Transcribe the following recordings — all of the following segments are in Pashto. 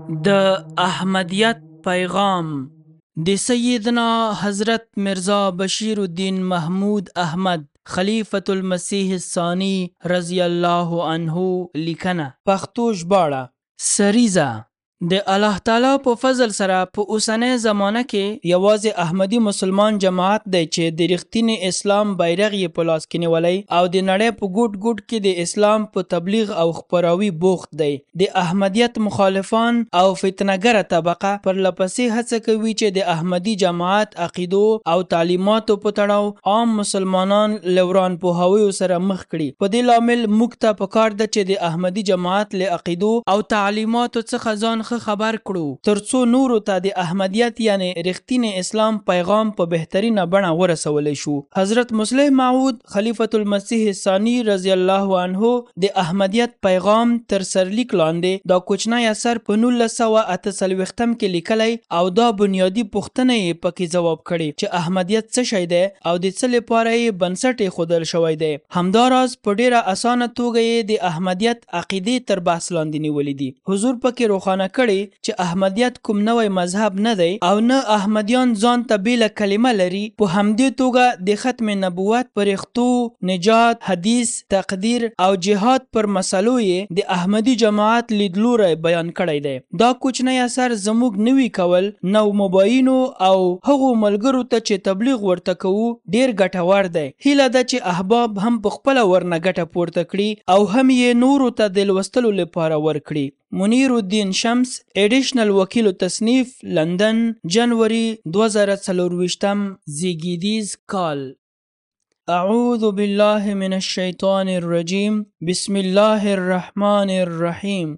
د احمدیت پیغام د سیدنا حضرت مرزا بشیر الدین محمود احمد خلیفۃ المسیح الثانی رضی الله عنه لیکنه پښتو ژباړه سریزه د الله تعالی په فضل سره په اوسنۍ زمانه کې یوازې احمدي مسلمان جماعت دی چې د رښتینی اسلام بیرغ یې په لاس کې نیولی او د نړۍ په ګوټ ګوټ کې د اسلام په تبلیغ او خپراوي بوخت دی. د احمدیت مخالفان او فتنهګره طبقه پر لپسې هڅه کوي چې د احمدي جماعت عقیدو او تعلیماتو په تړاو عام مسلمانان له ورانپوهاویو سره مخ کړي. په دې لامل موږ ته پکار ده چې د احمدي جماعت له عقیدو او تعلیماتو څخه ځان خبر کړو ترڅو نورو ته د احمدیت یعنی رښتینی اسلام پیغام په بهترینه بڼه ورسولی شو. حضرت مسیح موعود خلیفۃ المسیح الثانی رضی الله عنه د احمدیت پیغام تر سرلیک لاندې دا کوچنی اثر په 1948 کې لیکلی او دا بنیادی پوښتنه یې پکې جواب کړي چې احمدیت څه شی دی او د څه لپاره یې بنسټ ایښودل شوی دی. همداراز په ډیره اسانه توګه یې د احمدیت عقیدې تر بحث لاندې نیولې دي. حضور پکې روښانه چې احمدیت کوم نوی مذهب نه دی او نه احمدیان ځان ته بیله کلمه لري. په همدې توګه د ختم نبوت، پرښتو، نجات، حدیث، تقدیر او جهاد پر مسلو یې د احمدي جماعت لیدلوری بیان کړی دی. دا کوچنی اثر زموږ نوي کول نو مباینو او هغو ملګرو ته چې تبلیغ ورته کوو ډیر ګټور دی. هیله ده چې احباب هم په خپله ورنه ګټه پورته کړي او هم یې نورو ته د لوستلو لپاره ورکړي. منیر الدین شمس، ایډیشنل وکیل تصنیف، لندن، جنوري 2024 زیږدیز کال. اعوذ بالله من الشیطان الرجیم. بسم الله الرحمن الرحیم.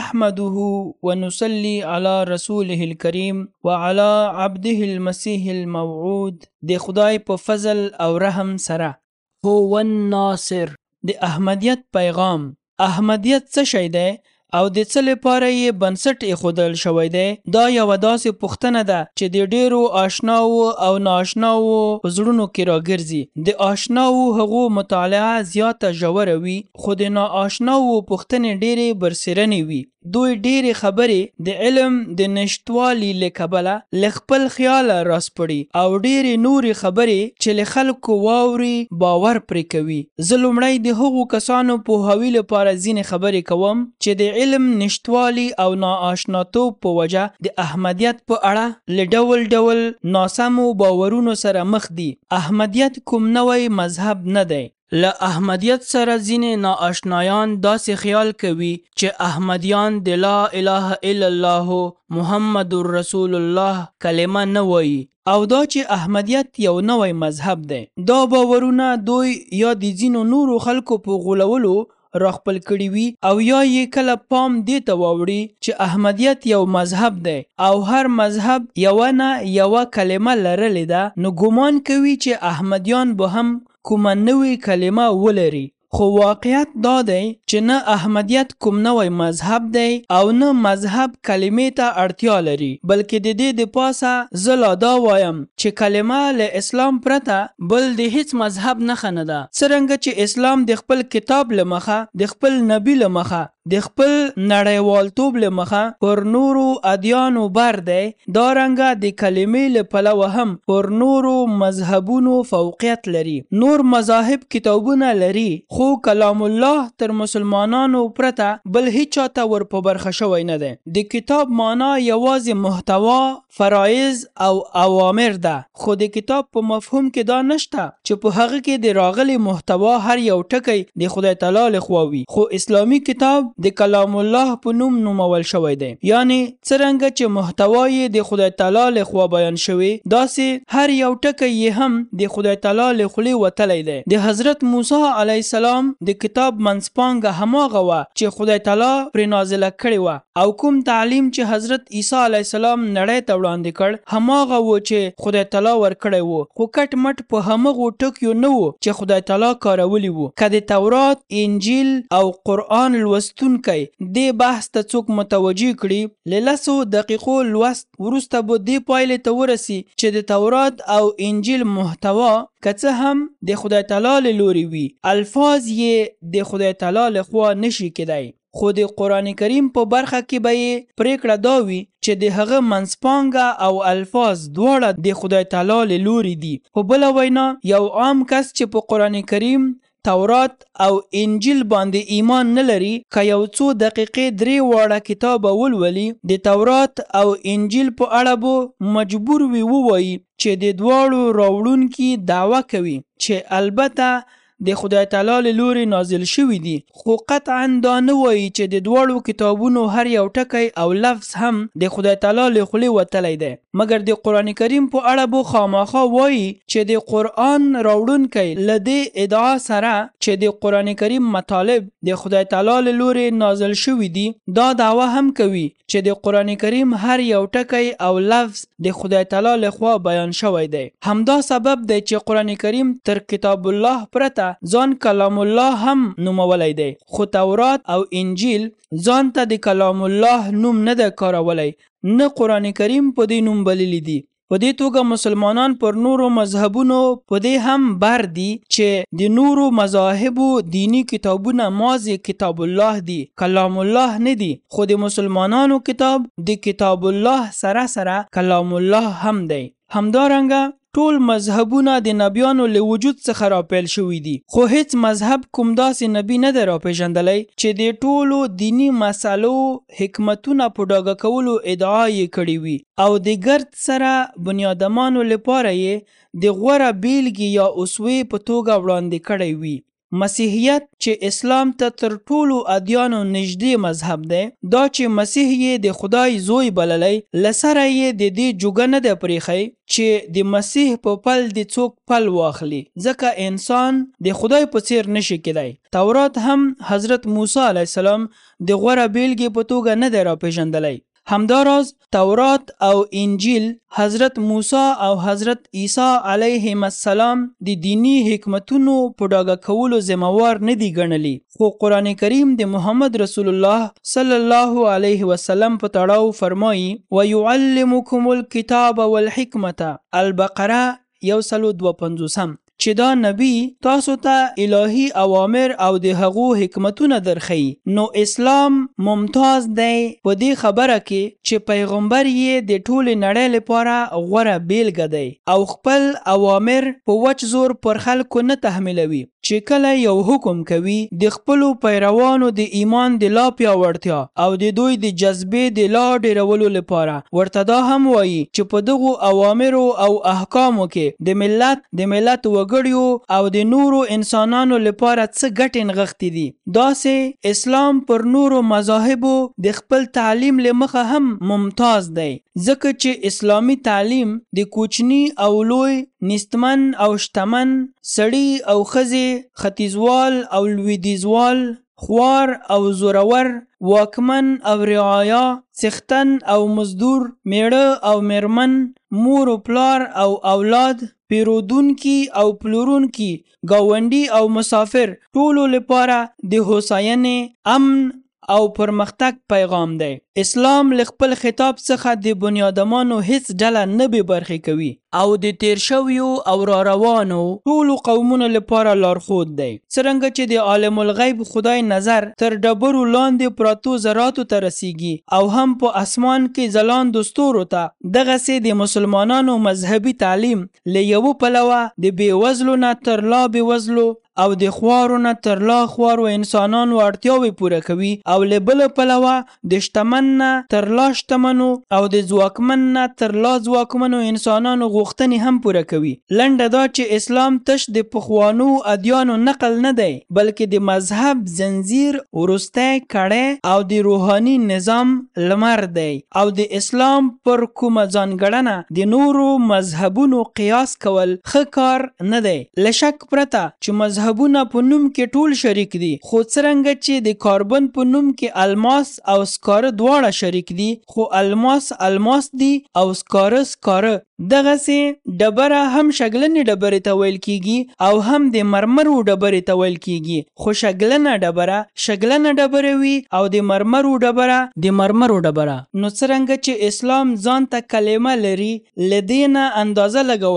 نحمده ونصلي على رسوله الكريم وعلى عبده المسيح الموعود. د خدای په فضل او رحم سره. هو الناصر. د احمدیت پیغام. احمدیت څه شی دی او د څه لپاره یې بنسټ ایښودل شوی دی؟ دا یوه داسې پوښتنه ده چې د ډیرو آشناو او ناآشناو په زړونو کې راګرځي. د آشناو هغو مطالعه زیاته ژوره وي خو د ناآشناو پوښتنې ډیرې برسېرنې وي. دوی ډیرې خبرې د علم د نشتوالي له کبله له خپل خیاله راسپړي او ډیرې نورې خبرې چې له خلکو واوري باور پرې کوي. زه لومړی د هغو کسانو پوهاوي لپاره ځینې خبرې کوم چې د علم نشتوالي او ناآشناتوب په وجه د احمدیت په اړه له ډول ډول ناسمو باورونو سره مخ دي. احمدیت کوم نوی مذهب نه دی. له احمدیت سره ځینې ناآشنایان داسې خیال کوي چې احمدیان د لا اله الا الله محمد رسول الله کلمه نه وایي او دا چې احمدیت یو نوی مذهب دی. دا باورونه دوی یا د ځینو نورو خلکو په غولولو راخپل کړي وي او یا یې کله پام دې ته واوړي چې احمدیت یو مذهب دی او هر مذهب یوه نه یوه کلمه لرلې ده، نو ګمان کوي چې احمدیان به هم کومه نوې کلمه ولري. خو واقعیت دا دی چې نه احمدیت کوم نوی مذهب دی او نه مذهب کلمې ته اړتیا لري، بلکې د دې د پاسه زه لا دا وایم چې کلمه له اسلام پرته بل د هیڅ مذهب نښه نه ده. څرنګه چې اسلام د خپل کتاب له مخه، د خپل نبی له مخه، د خپل نړیوالتوب له مخه پر نورو ادیانو بر دی، دا رنګه د کلمې له پلوه هم پر نورو مذهبونو فوقیت لري. نور مذاهب کتابونه لري خو کلام الله تر مسلمانانو پرته بل هیچ چاته ور په برخه شوی نه دی. د کتاب معنا یوازې محتوا، فرایض او اوامر ده، خو د کتاب په مفهوم کې دا نشته چې په هغه کې د راغلي محتوا هر یو ټکی د خدای تعالی لخوا وي. خو اسلامي کتاب د کلام الله په نوم نومول شوی دی. یعنی څرنګه چې محتوا یې د خدای تعالی لخوا بیان شوی، داسې هر یو ټکی یې هم د خدای تعالی له خولې وتلی دی. د حضرت موسی علیه السلام د کتاب منځپانګه هماغه وه چې خدای تعالی پرې نازله کړې وه او کوم تعلیم چې حضرت عیسی علیه السلام نړۍ ته وړاندې کړ هماغه و چې خدای تعالی ورکړی و، خو کټ مټ په همغو ټکیو نه و چې خدای تعالی کارولی و. که د تورات، انجیل او قرآن لوستونکی دې بحث ته څوک متوجه کړي، له 10 دقیقو لوست وروسته به دې پایلې ته ورسي چې د تورات او انجیل محتوا که څه هم د خدای تعالی له لوري وي، الفاظ یې د خدای تعالی له خوا نشي کېدی. خو د قرآن کریم په برخه کې به یې پریکړه دا وي چې د هغه منځپانګه او الفاظ دواړه د خدای تعالی له لوري دي. په بله وینا یو عام کس چې په قرآن کریم، تورات او انجیل باندې ایمان نه لري، که یو څو دقیقې درې واړه کتاب ولولي، د تورات او انجیل په اړه به مجبور وي ووایي چې د دواړو راوړونکي دعوه کوي چې البته د خدای تعالی له لوري نازل شوي دي، خو قطعا دا نه وایي چې د دواړو کتابونو هر یو ټکی او لفظ هم د خدای تعالی له خولې وتلی دی. مګر د قرآن کریم په اړه به خامخا وایي چې د قرآن راوړونکی له دې ادعا سره چې د قرآن کریم مطالب د خدای تعالی له لوري نازل شوي دي، دا دعوه هم کوي چې د قرآن کریم هر یو ټکی او لفظ د خدای تعالی له خوا بیان شوی دی. همدا سبب دی چې قرآن کریم تر کتاب الله پرته ځان کلام الله هم نومولی دی، خو تورات او انجیل ځان ته د کلام الله نوم نه دی کارولی، نه قرآن کریم په دې نوم بللی دی. په دې توګه مسلمانان پر نورو مذهبونو په دې هم بر دي چې د نورو مذاهبو دینی کتابونه مازی کتاب الله دي، کلام الله نه دي، خو د مسلمانانو کتاب د کتاب الله سره سره کلام الله هم دی. همدارنګه ټول مذهبونه د نبیانو له وجود څخه راپیل شوي دي، خو هیڅ مذهب کوم داسې نبی نه دی راپېژندلی چې د ټولو دینی مسلو حکمتونه په ډاګه کولو ادعا یې کړې وي او د ګرد سره بنیادمانو لپاره یې د غوره بیلګې یا اسوې په توګه وړاندې کړی وي. مسیحیت چې اسلام ته تر ټولو ادیانو نږدې مذهب دی، دا چې مسیح یې د خدای زوی بللی، له سره یې د دې جوګه نه دی پریښی چې د مسیح په پل د څوک پل واخلي، ځکه انسان د خدای په څیر نشي کېدی. تورات هم حضرت موسی علیه السلام د غوره بیلګې په توګه نه دی راپېژندلی. همداراز تورات او انجیل حضرت موسی او حضرت عیسی علیهم السلام د دینی حکمتونو په ډاګه کولو ذمہوار نه دي ګڼلي، خو قرآن کریم د محمد رسول الله صلی الله علیه وسلم په تړاو فرمایي وَيُعَلِّمُكُمُ الْكِتَابَ وَالْحِکْمَةَ البقره 152 چې دا نبی تاسو ته الهی اوامر او د هغو حکمتونه درخی. نو اسلام ممتاز دی په دې خبره کې چې پیغمبر یې د ټول نړۍ لپاره غوره بیلګه دی او خپل اوامر په وچ زور پر خلکو نه تحمیلوي، چې کله یو حکم کوي د خپلو پیروانو د ایمان د لا پیاوړتیا او د دوی د جذبې د لا ډیرولو لپاره ورته دا هم وایي چې په دغو اوامرو او احکامو کې د ملت وګړیو او د نورو انسانانو لپاره څه ګټې نغښتې دي. داسې اسلام پر نورو مذاهبو د خپل تعلیم له مخه هم ممتاز دی، ځکه چې اسلامی تعلیم د کوچني او لوی، نیستمن او شتمن، سړي او ښځې، ختیځوال او لویدیځوال، خوار او زورور، واکمن او رعایا، څښتن او مزدور، میړه او میرمن، مور و پلار او اولاد، پیرودونکي او پلورونکي، ګاونډي او مسافر، ټولو لپاره د هوساینې، امن او پرمختګ پیغام دی. اسلام له خپل خطاب څخه د بنیادمانو هیڅ ډله نه بې برخې کوي او د تیر شویو او را روانو ټولو قومونو لپاره لارښود دی. څرنګه چې د عالم الغیب خدای نظر تر ډبرو لاندې پراتو ذراتو ته رسیږي او هم په اسمان کې ځلاندو ستورو ته، دغسې د مسلمانانو مذهبي تعلیم له یوه پلوه د بېوزلو نه تر لا بېوزلو او د خوارو نه تر لا خوارو انسانانو اړتیاوې پوره کوي او له بله پلوه د شتمن نه تر لا شتمنو او د ځواکمن نه تر لا ځواکمنو انسانانو غوښتنې هم پوره کوي. لنډه دا چې اسلام تش د پخوانو ادیانو نقل نه دی، بلکې د مذهب زنځیر، وروستی کړی او د روحاني نظام لمر دی او د اسلام پر کومه ځانګړنه د نورو مذهبونو قیاس کول ښه کار نه دی. له شک پرته چې مذهبونه په نوم کې ټول شریک دي، خو څرنګه چې د کاربن په نوم کې الماس او سکاره دواړه شریک دي، خو الماس دي او سکاره. دغسې ډبره هم شګلنې ډبرې ته ویل کیږي او هم د مرمرو ډبرې ته ویل کیږي، خو شګلنه ډبره وي او د مرمرو ډبره. نو څرنګه چې اسلام ځان ته کلمه لري، له دې نه اندازه لګول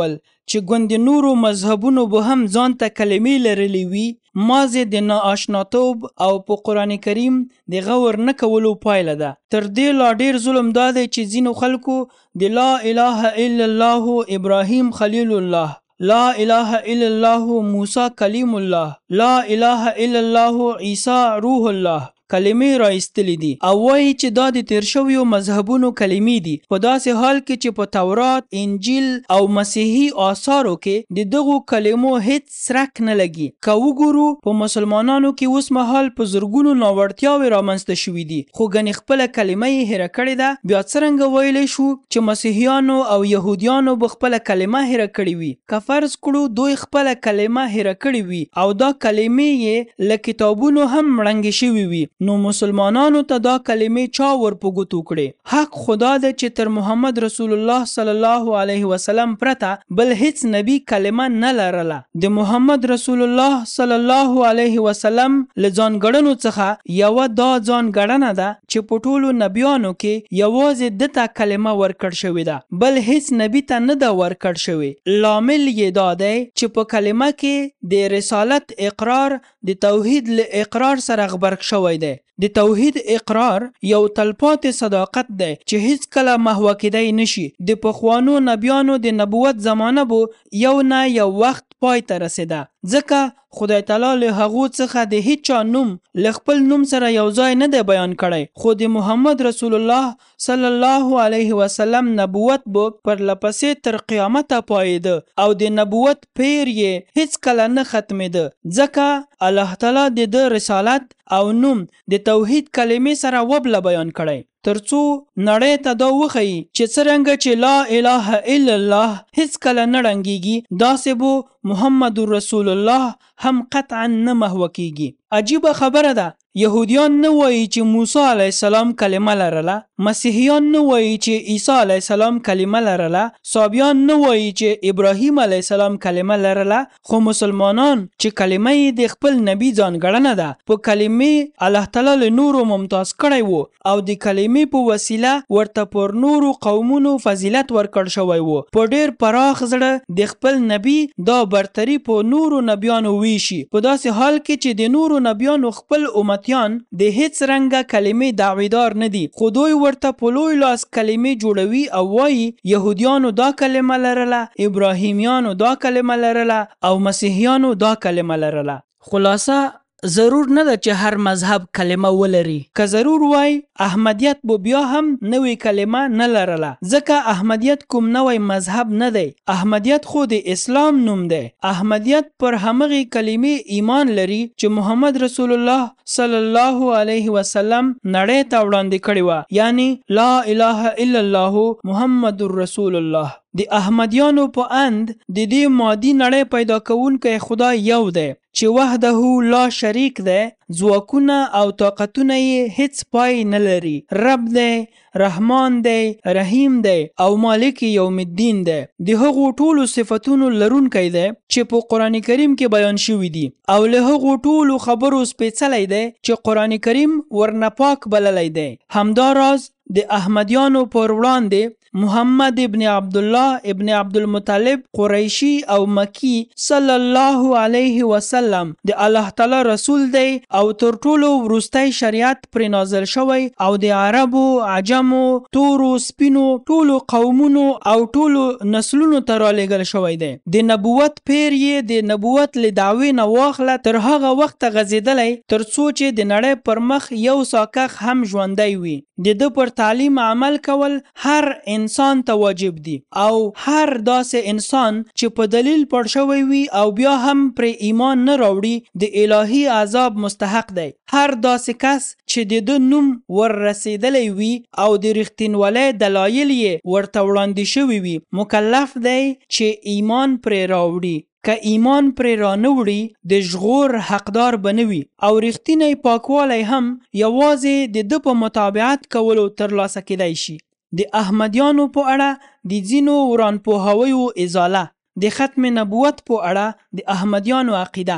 چې ګوندې نورو مذهبونو به هم ځان ته کلمې لرلې وي، مازې د ناآشناتوب او په قرآن کریم د غور نه کولو پایله ده. تر دې لا ډیر ظلم دا دی چې ځینو خلکو د لا اله الا الله ابراهیم خلیل الله، لا اله الا الله موسی کلیم الله، لا اله الا الله عیسی روح الله کلمې را ایستلی دي او وایي چې دا د تیر شویو مذهبونو کلمې دي، په داسې حال کې چې په تورات، انجیل او مسیحي آثارو کې د دغو کلمو هیڅ سرک نه لګي. که وګورو په مسلمانانو کې اوس مهال په زرګونو ناوړتیاوې رامنځته شوي دي، خو ګنې خپله کلمه یې هیره کړې ده. بیا څرنګه ویلی شو چې مسیحیانو او یهودیانو به خپله کلمه هیره کړې وي؟ که فرض کړو دوی خپله کلمه هیره کړې وي او دا کلمې یې له کتابونو هم مړنګې شوي وي، نو مسلمانانو ته دا کلمې چا ورپه ګوتو کړې؟ حق خدا ده چې تر محمد رسول الله صلی الله علیه وسلم پرته بل هیڅ نبی کلمه نه لرله. د محمد رسول الله صلی الله علیه وسلم له ځانګړنو څخه یوه دا ځانګړنه ده چې په ټولو نبیانو کې یوازې ده ته کلمه ورکړ شوې ده، بل هیڅ نبی ته نه ده ورکړ شوې. لامل یې دا دی چې په کلمه کې د رسالت اقرار د توحید له اقرار سره غبرګ شوی دی. د توحید اقرار یو تلپاتې صداقت دی چې هیڅ کله محوه کیدی نشي. د پخوانو نبیانو د نبوت زمانه بو یو نه یو وخت پای ته رسیده، ځکه خدای تعالی له هغو څخه د هیڅ چا نوم له خپل نوم سره یو ځای نه دی بیان کړی، خو د محمد رسول الله صلی الله علیه وسلم نبوت به پرلپسې تر قیامته پایده او د نبوت پیر یې هیڅ کله نه ختمېده، ځکه الله تعالی د ده رسالت او نوم د توحید کلمې سره وبله بیان کړی، ترڅو نړۍ ته دا وښیي چې څرنګه چې لا اله الا الله هیڅ کله نه ړنګېږي، داسې به محمد رسول الله هم قطعا نه محوه کیږي. عجیبه خبره ده، یهودیان نه وایي چې موسی علیه السلام کلمه لرله، مسیحیان نه وایي چې عیسی علیه السلام کلمه لرله، صابیان نه وایي چې ابراهیم علیه السلام کلمه لرله، خو مسلمانان چې کلمه یې د خپل نبی ځانګړنه ده، په کلمې الله تعالی له نورو ممتاز کړی وو او د کلمې په وسیله ورته پر نورو قومونو فضیلت ورکړ شوی وو. په ډیر پراخ زړه د خپل نبی دا برتری په نورو نبیانو ویشي، په داسې حال کې چې د نورو نبیانو خپل امتیان د هیڅ رنګه کلمې دعویدار نه دي، خو دوی ورته په لوی لاس کلمې جوړوي او وایي یهودیانو دا کلمه لرله، ابراهیمیانو دا کلمه لرله او مسیحیانو دا کلمه لرله. خلاصه ضرور نه ده چې هر مذهب کلمه ولري. که ضرور وای احمدیت بو بیا هم نوې کلمه نه لرله، ځکه احمدیت کوم نوې مذهب نه دی، احمدیت خو د اسلام نوم دی. احمدیت پر همغه کلمې ایمان لري چې محمد رسول الله صلی الله علیه وسلم نړۍ ته وړاندې کړې وه، یعنی لا اله الا الله محمد رسول الله. د احمدیانو په اند د دې مادي نړۍ پیدا کوونکی خدای یو دی چې وحده لا شریک دی، ځواکونه او طاقتونه یې هیڅ پای نه لري، رب دی، رحمان دی، رحیم دی او مالک یوم الدین دی. د هغو ټولو صفتونو لرونکی دی چې په قرآن کریم کې بیان شوي دي او له هغو ټولو خبرو سپیڅلی دی چې قرآن کریم ورنه پاک بللی دی. همداراز د احمدیانو پر وړاندې محمد ابن عبدالله ابن عبدالمطلب قریشی او مکی صلی الله علیه وسلم د الله تعالی رسول دی او تر ټولو وروستی شریعت پر نازل شوی او د عربو، عجمو، تورو، سپینو ټولو قومونو او ټولو نسلونو ته رالیږل شوی دی. د نبوت پیر یې د نبوت له دعوې نه واخله تر هغه وخته غځېدلی تر څو چې د نړۍ پر مخ یو ساکخ هم ژوندی وي. د ده پر تعلیم عمل کول هر انسان ته واجب دي او هر داسې انسان چې په دلیل پړ شوی وي او بیا هم پر ایمان نه راوړي د الهي عذاب مستحق دی. هر داسې کس چې د ده نوم ور رسیدلی وي او د رښتینولۍ دلایل یې ورته وړاندې شوي وي مکلف دی چې ایمان پرې راوړي. که ایمان پرې رانه وړي د ژغور حقدار به نه وي او رښتینی پاکوالی هم یوازې د ده په متابعت کولو ترلاسه کیدی شي. د احمدیانو په اړه د ځینو ورانپوهاویو ازاله. د ختم نبوت په اړه د احمدیانو عقیده.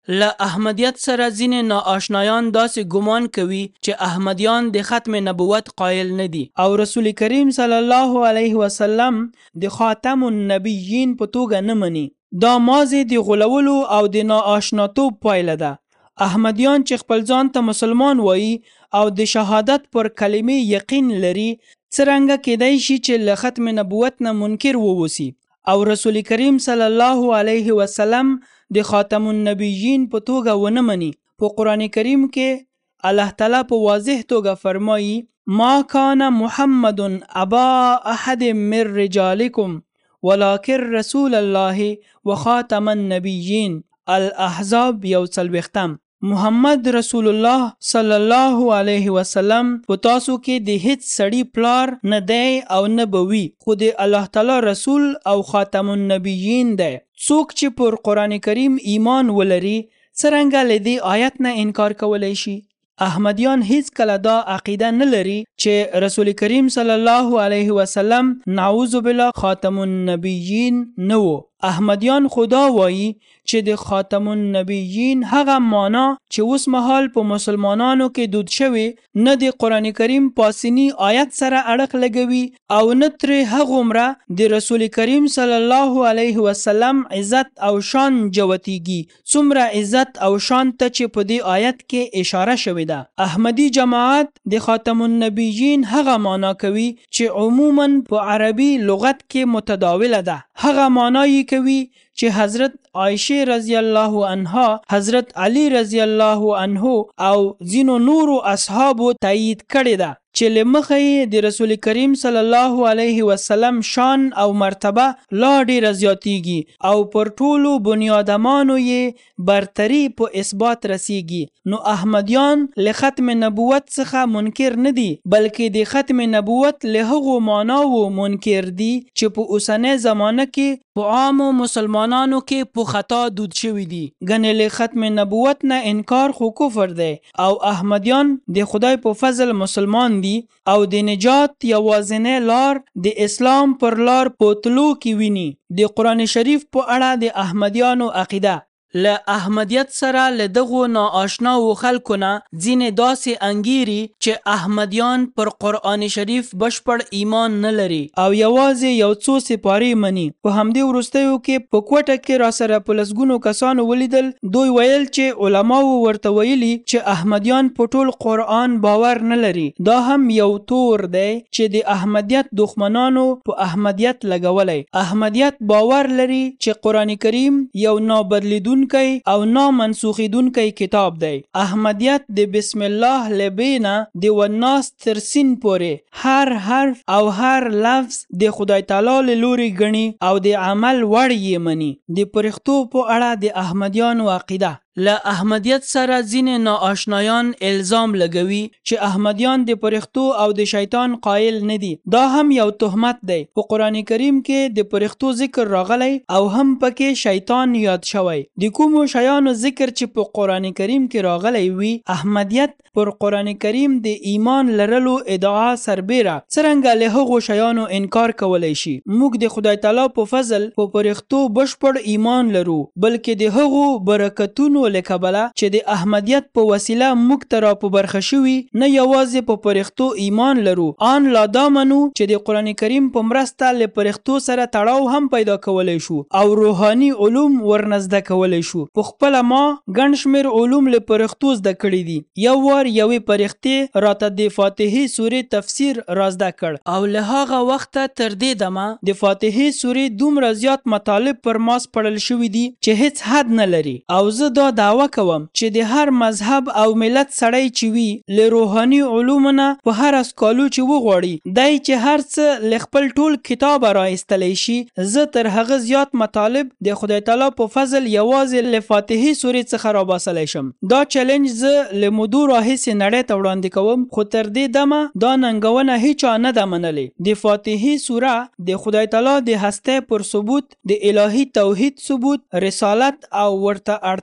له احمدیت سره ځینې ناآشنایان داسې ګمان کوي چې احمدیان د ختم نبوت قایل نه دي او رسول کریم صلی الله علیه وسلم د خاتم النبیین په توګه نه مني. دا مازې د غولولو او د ناآشناتوب پایله ده. احمدیان چې خپل ځان ته مسلمان وایي او د شهادت پر کلمې یقین لري څرنګه کېدای شي چې له ختم نبوت نه منکر ووسی او رسول کریم صلی الله علیه وسلم د خاتم النبیین په توګه ونه مني. په قرآن کریم کې الله تعالی په واضح توګه فرمایي ما کان محمد ابا احد من رجالکم ولکن رسول الله وخاتم النبیین. الاحزاب 1 محمد رسول الله صلی الله علیه وسلم په تاسو کې د هیڅ سړي پلار نه دی او نه بوي خو د الله تعالی رسول او خاتم النبیین دی. څوک چې پر قرآن کریم ایمان ولري څرنګه له دې آیت نه انکار کولی شي؟ احمدیان هیڅ کله دا عقیده نه لري چې رسول کریم صلی الله علیه وسلم نعوذ بالله خاتم النبیین نه و. احمدیان خدا وایي چې د خاتم النبیین هغه معنا چې اوس مهال په مسلمانانو کې دود شوی نه د قرآن کریم پاسینی آیت سره اړخ لګوي او نه ترې هغومره د رسول کریم صلی الله علیه وسلم عزت او شان جوتیږي څومره عزت او شان ته چې په دې آیت کې اشاره شوې ده. احمدی جماعت د خاتم النبیین هغه معنا کوي چې عموما په عربي لغت کې متداوله ده. هغه معنا یې کوي چې حضرت عائشه رضی الله عنها، حضرت علی رضی الله عنه او ځینو نورو اصحابو تایید کړې ده چې له مخې د رسول کریم صلی الله علیه وسلم شان او مرتبه لا ډیره زیاتیږي او پر ټولو بنیادمانو یې برتری په اثبات رسیږي. نو احمدیان له ختم نبوت څخه منکر نه دي بلکې د ختم نبوت له هغو معناوو منکر دي چې په اوسنۍ زمانه کې په عامو مسلمانانو کې په خطا دود شوي دي. ګنې له ختم نبوت نه انکار خو کفر دی او احمدیان د خدای په فضل مسلمان دي او د نجات یوازینی لار د اسلام پر لار په تلو کې ویني. د قرآن شریف په اړه د احمدیانو عقیده له احمدیت سره له دغو ناآشناو خلکو نه ځینې داسې انګیري چې احمدیان پر قرآن شریف بشپړ ایمان نه لري او یوازې یو څو سپارې مني. په همدې وروستیو کې په کوټه کې راسره په لسګونو کسانو ولیدل. دوی ویل چې علماو ورته ویلي چې احمدیان په ټول قرآن باور نه لري. دا هم یو تور دی چې د احمدیت دښمنانو په احمدیت لګولی. احمدیت باور لري چې قرآن کریم یو نابدلیدون او نا منسوخیدونکی کتاب دی. احمدیت د بسم الله لبینا د والناس تر سین پورې هر حرف او هر لفظ د خدای تعالی له لوري ګڼي او د عمل وړ یې مني. د پرښتو په اړه د احمدیانو عقیده له احمدیت سره ځینې ناآشنایان الزام لګوي چې احمدیان د پرښتو او د شیطان قایل نه دي. دا هم یو تهمت دی. په قرآن کریم کې د پرښتو ذکر راغلی او هم پکې شیطان یاد شوی. د کومو شیانو ذکر چې په قرآن کریم کې راغلی وي احمدیت پر قرآن کریم د ایمان لرلو ادعا سربیره څرنګه له هغو شیانو انکار کولی شي؟ موږ د خدای تعالی په فضل په پرښتو بشپړ ایمان لرو بلکې د هغو برکتونو لکبله چې د احمدیت په وسیله موږ ته را په برخه شوي نه یوازې په پرښتو ایمان لرو آن لا دا منو چې د قرآن کریم په مرسته له پرښتو سره تړاو هم پیدا کولی شو او روحاني علوم ورنزده کولی شو. په خپله ما ګڼ شمېر علوم له پرښتو زده کړي دي. یو وار یوې پرښتې راته د فاتحې سورې تفسیر رازده کړ او له هغه وخته تر دې دمه د فاتحې سورې دومره زیات مطالب پر ما سپړل شوي دي چې هیڅ حد نه لري او زه دا دعوه کوم چې د هر مذهب او ملت سړی چې وي له روحاني علومو نه په هر اسکالو چې وغواړي دی چې هر څه له خپل ټول کتابه را ایستلی شي. زه تر هغه زیات مطالب د خدای تعالی په فضل یوازې له فاتحې سورې څخه راباسلی شم. دا چلنج زه له مودو راهیسې نړۍ ته وړاندې کوم خو تر دې دمه دا ننګونه هیچا نه ده منلې. د فاتحې سوره د خدای تعالی د هستۍ پر ثبوت، د الهي توحید ثبوت، رسالت او ورته اړتیا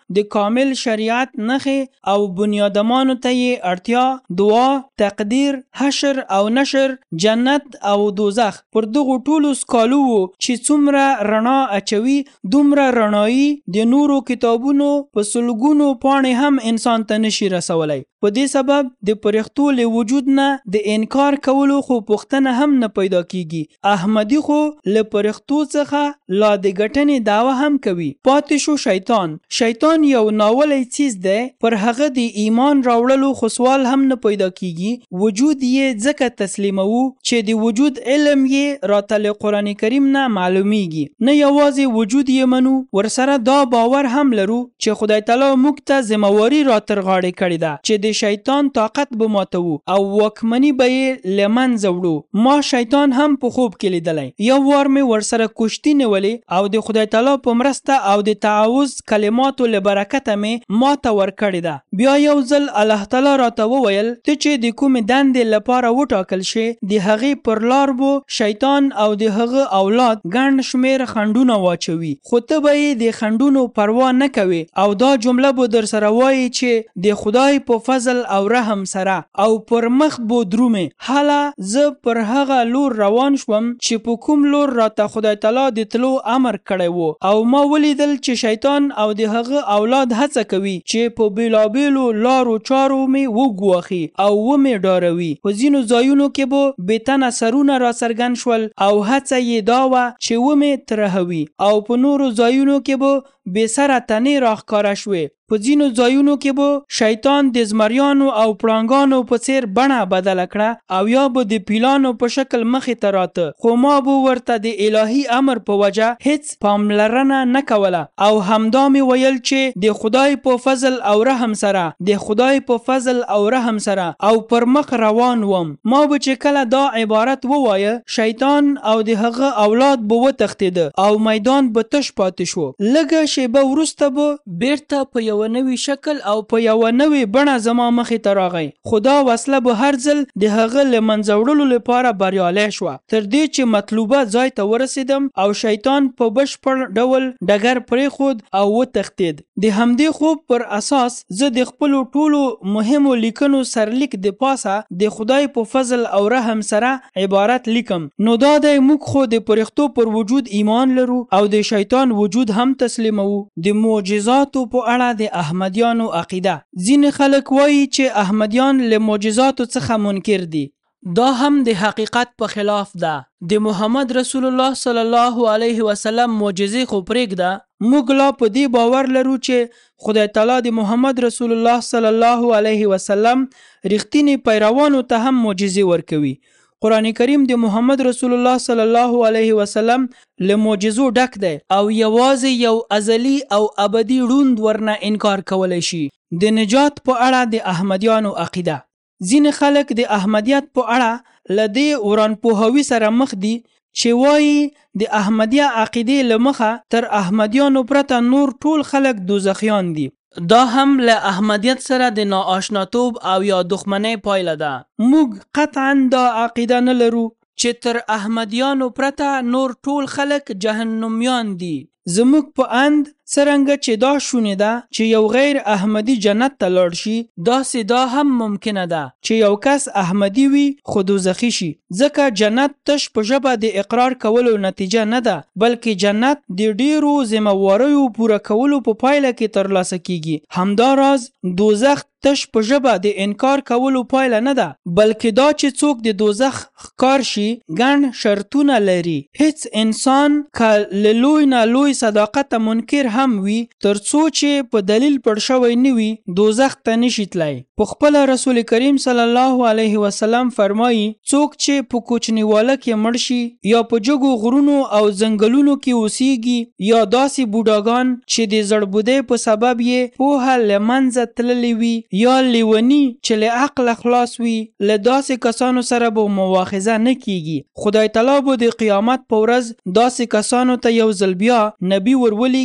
د کامل شریعت نښې او بنیادمانو ته یې اړتیا، دعا، تقدیر، حشر او نشر، جنت او دوزخ پر دغو ټولو سکالو وو چې څومره رڼا اچوي دومره رڼایي د نورو کتابونو په سلګونو پاڼې هم انسان ته نشي رسولی. په دې سبب د پرښتو له وجود نه د انکار کولو خو پوښتنه هم نه پیدا کیږي. احمدي خو له پرښتو څخه لا د ګټنې دعوه هم کوي. پاتې شو شیطان. شیطان یو ناولی څیز دی، پر هغه د ایمان راوړلو خو سوال هم نه پیدا کیږي. وجود یې ځکه تسلیموو چې د وجود علم یې راته له قرآن کریم نه معلومیږي. نه یوازې وجود یې منو، ورسره دا باور هم لرو چې خدای تعالی موږ ته ذمہواري را تر غاړې کړې ده چې د شیطان طاقت به ماتوو او واکمني به یې له منځه وړو. ما شیطان هم په خوب کې لیدلی. یو وار مې ورسره کشتي نیولې او د خدای تعالی په مرسته او د تعوذ کلماتو له برکته مې ماته ورکړې ده. بیا یو ځل الله تعالی راته وویل ته چې د کومې دندې لپاره وټاکل شې د هغې پر لار بو شیطان او د هغه اولاد ګڼ شمېر خنډونه واچوي، خو ته به یې د خنډونو پروا نه کوې او دا جمله به در سره وایي چې د خدای په فضل او رحم سره او پر مخ بو درومې. حالا زه پر هغه لور روان شوم چې په کوم لور راته خدای تعالی د تلو امر کړی وو او ما ولیدل چې شیطان او د هغه اولاد هڅه کوي چې په بیلابیلو لارو چارو مې وګواخي او ومې ډاروي. په ځینو ځایونو کې به بېتنه سرونه را څرګند شول او هڅه یې دا وه چې ومې ترهوي او په نورو ځایونو کې به بې سره تنې راښکاره شوې. په ځینو ځایونو کې به شیطان د زمریانو او پړانګانو په څیر بڼه بدله کړه او یا به د پیلانو په شکل مخې ته راته، خو ما به ورته د الهي امر په وجه هیڅ پاملرنه نه کوله او همدا مې ویل چې د خدای په فضل او رحم سره د خدای په فضل او رحم سره او پر مخ روان وم. ما به چې کله دا عبارت ووایه شیطان او د هغه اولاد به وتښتېده او میدان به تش پاتې شو. لږه شیبه وروسته به بیرته په یو نوی شکل او په یو نوی بڼه زما مخې ته راغی، خو دا وسله به هر ځل د هغه له منځه وړلو لپاره بریالی شوه تر دې چې مطلوبه ځای ته ورسېدم او شیطان په بشپړ ډول ډګر پرېښود او وتښتېد. د همدې خوب پر اساس زه د خپلو ټولو مهمو لیکنو سرلیک د پاسه د خدای په فضل او رحم سره عبارت لیکم. نو دا دی موږ خو د پرښتو پر وجود ایمان لرو او د شیطان وجود هم تسلیموو. د معجزاتو په اړه د احمدیانو عقیده. ځینې خلک وایي چې احمدیان له معجزاتو څخه منکر دي. دا هم د حقیقت په خلاف ده. د محمد رسول الله صلی الله علیه وسلم معجزې خو پرېږده، موږ لا په دې باور لرو چې خدای تعالی د محمد رسول الله صلی الله علیه وسلم رښتینی پیروانو ته هم معجزې ورکوي. قرآن کریم د محمد رسول الله صلی الله علیه وسلم له معجزو ډک دی او یوازې یو ازلی او ابدي ړوند ورنه انکار کولی شي. د نجات په اړه د احمدیانو عقیده. ځینې خلک د احمدیت په اړه له دې ورانپوهوي سره مخ دي چې وایي د احمدیه عقیدې له مخه تر احمدیانو پرته نور ټول خلک دوزخیان دي. دا هم له احمدیت سره د ناآشناتوب او یا دښمنۍ پایله ده. موږ قطعا دا عقیده نه لرو چې تر احمدیانو پرته نور ټول خلک جهنمیان دي. زموږ په اند څرنګه چې دا شونې ده چې یو غیر احمدي جنت ته لاړ شي، داسې دا هم ممکنه ده چې یو کس احمدي وي خو دوزخي شي، ځکه جنت تش په ژبه د اقرار کولو نتیجه نه ده، بلکې جنت د ډیرو ذمہواریو پوره کولو په پایله کې ترلاسه کیږي. همداراز دوزخ تش په ژبه د انکار کولو پایله نه ده، بلکې دا چې څوک د دوزخ ښکار شي ګڼ شرطونه لري. هیڅ انسان که له لوی نه لوی صداقت منکر هم وي، تر څو چې په دلیل پړ شوی نه وي دوزخ ته نشي تللی. په خپله رسول کریم صلی الله علیه وسلم فرمایي څوک چې په کوچنیواله کې مړ شي یا په جګو غرونو او ځنګلونو کې اوسیږي یا داسې بوډاګان چې د زړبودۍ په سبب یې پوهه له منځه تللې وي یا لیوني چې له عقله خلاص وي، له داسې کسانو سره به مواخذه نه کیږي. خدای تعالی به د قیامت په ورځ داسې کسانو ته یو ځل بیا نبی ورولېږي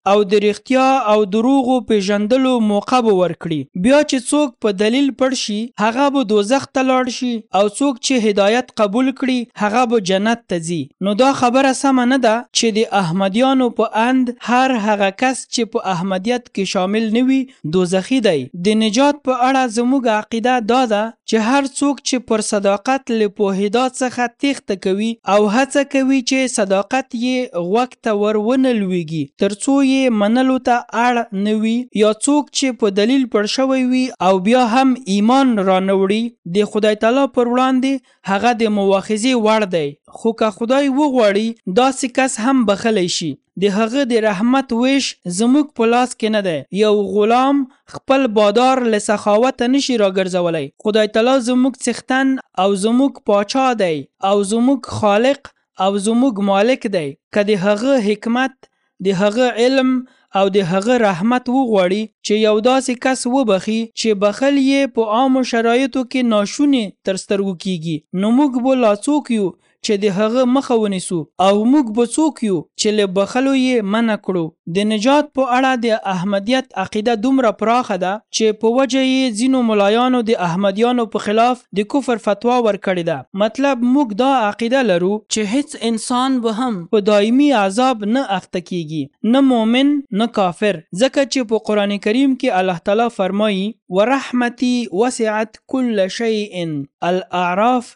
او د رښتیا او دروغو پیژندلو موقع به ورکړي. بیا چې څوک په دلیل پړ شي هغه به دوزخ ته لاړ شي او څوک چې هدایت قبول کړي هغه به جنت ته ځي. نو دا خبره سمه نه ده چې د احمدیانو په اند هر هغه کس چې په احمدیت کې شامل نه وي دوزخي دی. د نجات په اړه زموږ عقیده دا ده چې هر څوک چې پر صداقت له پوهېدا څخه تېښته کوي او هڅه کوي چې صداقت یې غوږ ته ور ونه لویږي تر څو یې منلو ته اړ نه وي، یا څوک چې په دلیل پړ شوی وي او بیا هم ایمان رانوړي د خدای تعالی پر وړاندې هغه د مواخذې وړ دی. خو که خدای وغواړي داسې کس هم بخلی شي. د هغه د رحمت ویش زموږ په لاس کې نه دی. یو غلام خپل بادار له سخاوته نشي راګرځولی. خدای تعالی زموږ څښتن او زموږ پاچا دی او زموږ خالق او زموږ مالک دی. که د هغه حکمت، د هغه علم او د هغه رحمت وغواړي چې یو داسې کس وبخي چې بخل یې په عامو شرایطو کې ناشونی تر سترګو کیږي، نو موږ به لا څوک یو چې د هغه مخه ونیسو او موږ به څوک یو چې له بخلو یې منع کړو. د نجات په اړه د احمدیت عقیده دومره پراخه ده چې په وجه یې ځینو ملایانو د احمدیانو په خلاف د کفر فتوا ورکړې ده. مطلب موږ دا عقیده لرو چې هیڅ انسان به هم په دایمي عذاب نه اخته کیږي، نه مؤمن نه کافر، ځکه چې په قرآن کریم کې الله تعالی فرمایي ورحمتي وسعت كل شيء، الاعراف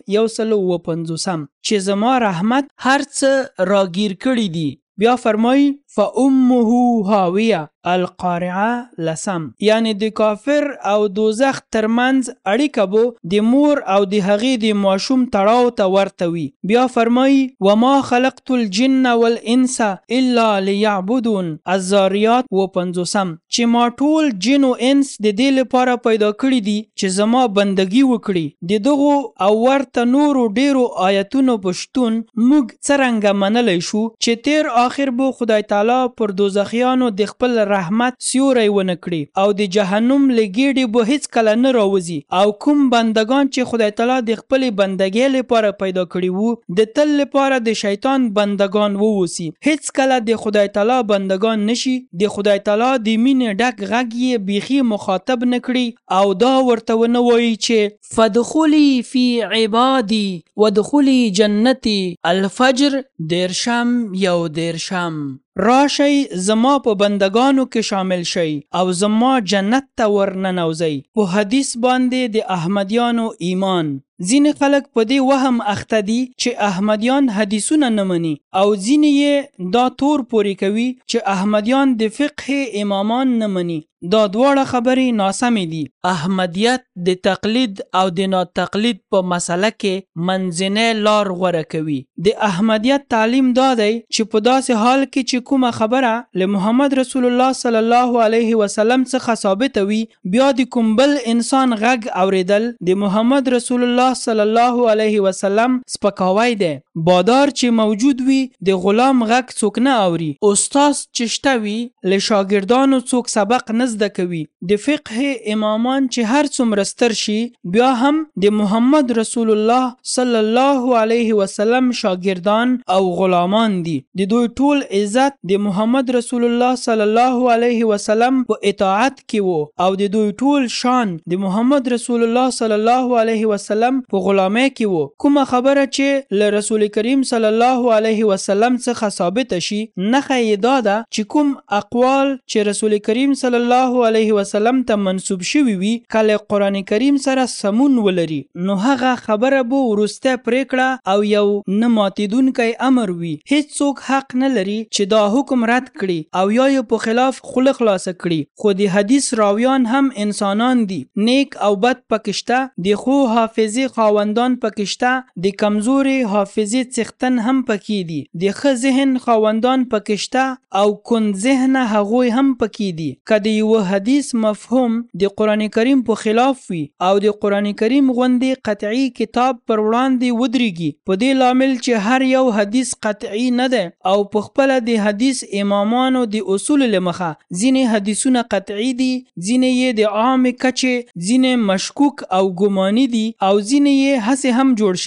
150 چې زما رحمت هر څه راگیر کړی دی. بیا فرمایي فأمه هاویه القارعه 10، یعنی د کافر او دوزخ ترمنځ اړیکه به د مور او د هغې د ماشوم تړاو ته ورته وي. بیا فرمایي وما خلقت الجن والانس الا لیعبدون الذاریات 50، چې ما ټول جن او انس د دې لپاره پیدا کړي دي چې زما بندگی وکړي. د دغو او ورته نورو ډیرو آیتونو په شتون موږ څرنګه منلی شو چې تیر آخر به خدای تعالی پر دوزخیانو د خپل رحمت سیوری ونه کړي او د جهنم له ګیډې به هیڅ کله نه راوځي، او کوم بندگان چې خدای تعالی د خپل بندګۍ لپاره پیدا کړي وو د تل لپاره د شیطان بندگان ووسی. هیڅ کله د خدای تعالی بندگان نشي. د خدای تعالی د مینې ډک غږ یې بیخي مخاطب نه کړي او دا ورته ونه وایي چې فدخلی فی عبادی ودخلی جنتی. الفجر 13 راشي زما په بندگانو کې شامل شي او زما جنت ته ورننوځي. په حدیث باندې د احمدیانو ایمان. ځینې خلک په دې وهم اخته دي چې احمدیان حدیثونه نه مني او ځینې یې دا تور پورې کوي چې احمدیان د فقه امامان نه مني. دا دواړه خبرې ناسمې دي. احمدیت د تقلید او د ناتقلید په مسله کې منځنۍ لار غوره کوي. د احمدیت تعلیم دا دی چې په داسې حال کې چې کومه خبره له محمد رسول الله صلی الله علیه وسلم څخه ثابته وي، بیا د کوم بل انسان غږ اوریدل د محمد رسول الله صلی الله علیه وسلم سپکاوی دی. بادار چې موجود وي د غلام غږ څوک نه اوري. استاد چې شته وي له شاګردانو څوک سبق نه زده کوي. د فقه امامان چې هر څومره ستر شي بیا هم د محمد رسول الله صلی الله علیه وسلم شاګردان او غلامان دي. د دوی ټول عزت د محمد رسول الله صلی الله علیه وسلم په اطاعت کې وو او د دوی ټول شان د محمد رسول الله صلی الله علیه وسلم په غلامۍ کې وو. کومه خبره چې له رسول کریم صلی الله علیه وسلم څخه ثابت شي، نښه یې دا ده چې کوم اقوال چې رسول کریم صلی الله علیه وسلم ته منسوب شوي وي کله قرآن کریم سره سمون ولري، نو هغه خبره به وروسته پریکړه او یو نه ماتیدونکی امر وي. هیڅوک حق نه لري چې دا حکم رد کړي او یا یې په خلاف خوله خلاصه کړي. خو د حدیث راویان هم انسانان دي. نیک او بد پکشته، د خو حافظې خاوندان پکشته، د کمزوري حافظې څښتن هم پکې دي، د ښه ذهن خاوندان پکشته او کند ذهنه هغوی هم پکې دي. که د یو حدیث مفهوم د قرآن کریم په خلاف وي او د قرآن کریم غوندې قطعی کتاب پر وړاندې ودرېږي، په دې لامل چې هر یو حدیث قطعی نه ده او په خپله د حدیث امامانو د اصول له مخه ځینې حدیثونه قطعی دي، ځینې یې د عام کچې، ځینې مشکوک او ګماني دي او ځینې یې هسې هم جوړ شوي دي.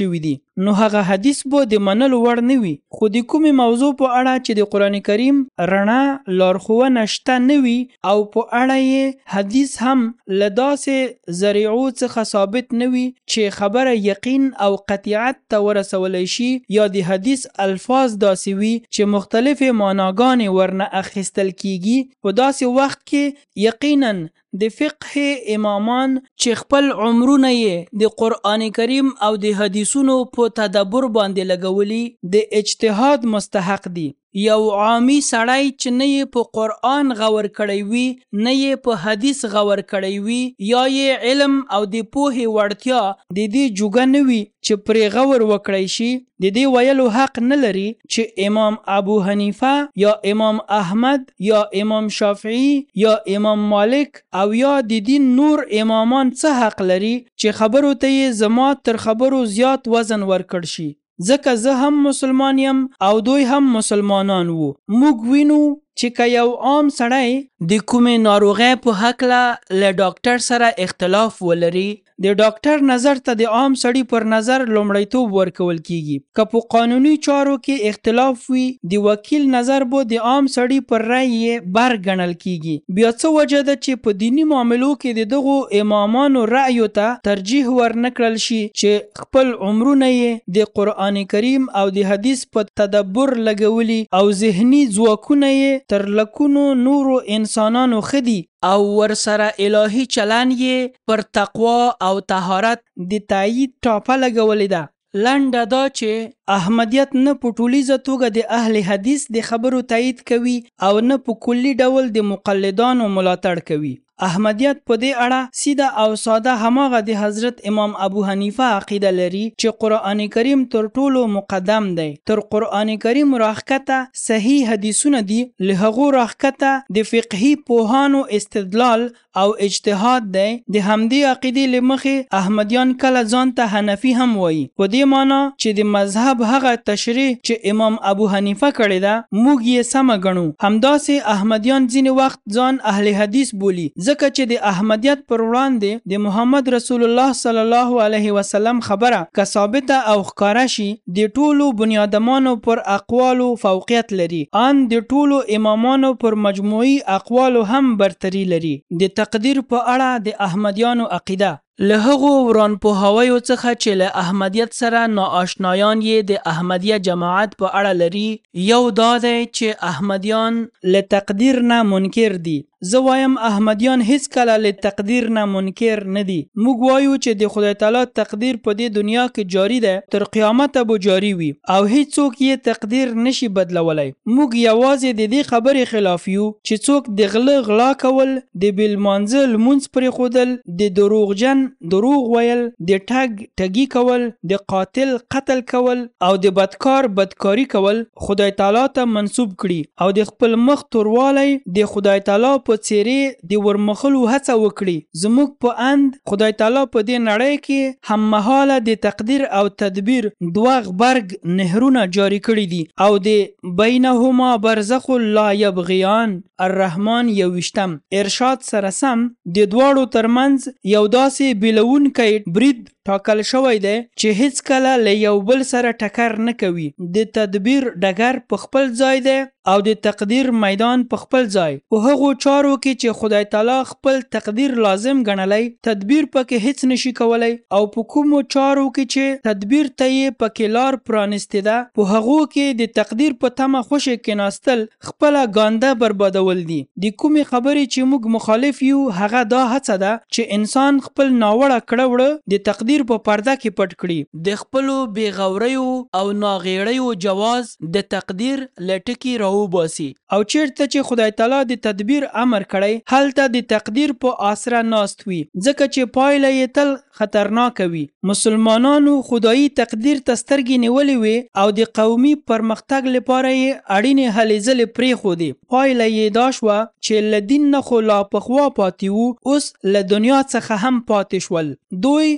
نو هغه حدیث به د منلو وړ نه وي. خو د کومې موضوع په اړه چې د قرآن کریم رڼا لارښوونه شته نه وي او په اړه یې حدیث هم له داسې ذریعو څخه ثابت نه وي چې خبره یقین او قطعیت ته ورسولی شي، یا د حدیث الفاظ داسې وي چې مختلفې معناګانې ورنه اخیستل کیږي، په داسې وخت کې یقینا د فقه امامان چې خپل عمرونه یې د قرآن کریم او د حدیثونو په تدبر باندې لګولي د اجتهاد مستحق دي. یو عامی سړی چې نه یې په قرآن غور کړی وي نه یې په حدیث غور کړی وي یا یې علم او د پوهې وړتیا د دې جوګه نه وي چې پرې غور وکړی شي، د دې ویلو حق نه لري چې امام ابو حنیفه یا امام احمد یا امام شافعی یا امام مالک او یا د دین نور امامان څه حق لري چې خبرو ته یې زما تر خبرو زیات وزن ورکړ شي. ځکه زه هم مسلمان یم او دوی هم مسلمانان وو. موږ وینو چې که یو عام سړی د کومې ناروغۍ په هکله له ډاکټر سره اختلاف ولري، د ډاکټر نظر ته د عام سړي پر نظر لومړیتوب ورکول کیږي. که په قانوني چارو کې اختلاف وي، د وکیل نظر به د عام سړي پر رأی یې بر ګڼل کیږي. بیا څه وجه ده چې په دینی معاملو کې د دغو امامانو رأیو ته ترجیح ورنکړل شي چې خپل عمرونه یې د قرآن کریم او د حدیث په تدبر لګولي او ذهني ځواکونه یې تر لکونو نورو انسانانو خدي او ورسره الهی چلن یې پر تقوا او طهارت د تایید ټاپه لګولې ده. لنډه دا چې احمدیت نه په ټولیزه توګه د اهل حدیث د خبرو تایید کوي او نه په کلی ډول د مقلدانو ملاتړ کوي. احمدیت په دې اړه سیده او ساده هماغه د حضرت امام ابو حنیفه عقیده لري چې قرآن کریم تر ټولو مقدم دی. تر قرآن کریم راښکته صحیح حدیثونه دي، له هغو راښکته د فقهي پوهانو استدلال او اجتهاد دی. د همدې عقیدې له مخې احمدیان کله ځان ته حنفي هم وایي، په دې معنی چې د مذهب هغه تشریح چې امام ابو حنیفه کړې ده موږ یې سمه ګڼو. همداسې احمدیان ځینې وخت ځان اهل حدیث بولي، ځکه چې د احمدیت پر وړاندې د محمد رسول الله صلی الله علیه وسلم خبره که ثابته او ښکاره شي د ټولو بنیادمانو پر اقوالو فوقیت لري، ان د ټولو امامانو پر مجموعي اقوالو هم برتري لري. د تقدیر په اړه د احمدیانو عقیده له هغو ورانپوهاویو څخه چې له احمدیت سره ناآشنایان یې د احمدیه جماعت په اړه لري، یو دا دی چې احمدیان له تقدیر نه منکر دي. زه وایم احمدیان هیڅ کله له تقدیر نه منکر نه دي. موږ وایو چې د خدای تعالی تقدیر په دې دنیا کې جاری ده، تر قیامت به جاری وي او هیڅوک یې تقدیر نشي بدلولی. موږ یوازې د دې خبرې خلاف یو چې څوک د غله غلا کول، د بېلمانځه لمونځ پرېښودل، د دروغجن دروغ ویل، د ټګي کول، د قاتل قتل کول او د بدکار بدکاری کول خدای تعالی ته منسوب کړي او د خپل مخ توروالی د خدای تعالی په څیرې د ورمخلو هڅه وکړي. زموږ په اند خدای تعالی په دې نړۍ کې هممهاله د تقدیر او تدبیر دوه غبرګ نهرونه جاری کړي دي او د بینهما برزخ لا یبغیان الرحمن 21 ارشاد سره سم د دواړو ترمنځ یو داسې بیلونکی برید ټاکل شوی دی چې هیڅ کله له یو بل سره ټکر نه کوي. د تدبیر ډګر په خپل ځای دی او د تقدیر میدان په خپل ځای. په هغو چارو کې چې خدای تعالی خپل تقدیر لازم ګڼلی، تدبیر پکې هیڅ نشي کولی، او په کومو چارو کې چې تدبیر ته یې پکې لار پرانستې ده، په هغو کې د تقدیر په تمه خوشې کېناستل خپله ګانده بربادول دي. د کومې خبرې چې موږ مخالف یو هغه دا هڅه ده چې انسان خپل ناوړه کړه وړه د تقدیر په پرده کې پټ کړي. د خپلو بېغوریو او ناغېړیو جواز د تقدیر له ټکي راوباسي او چیرته چې خدای تعالی د تدبیر امر کړی هلته د تقدیر په آسره ناست وي، ځکه چې پایله یې تل خطرناکه وي. مسلمانانو خدایي تقدیر ته سترګې نیولې وي او د قومي پرمختګ لپاره یې اړینې هلې ځلې پرېښودې. پایله یې دا شوه چې له دین نه خو لا پخوا پاتې وو، اوس له دنیا څخه هم پاتې شول. دوی که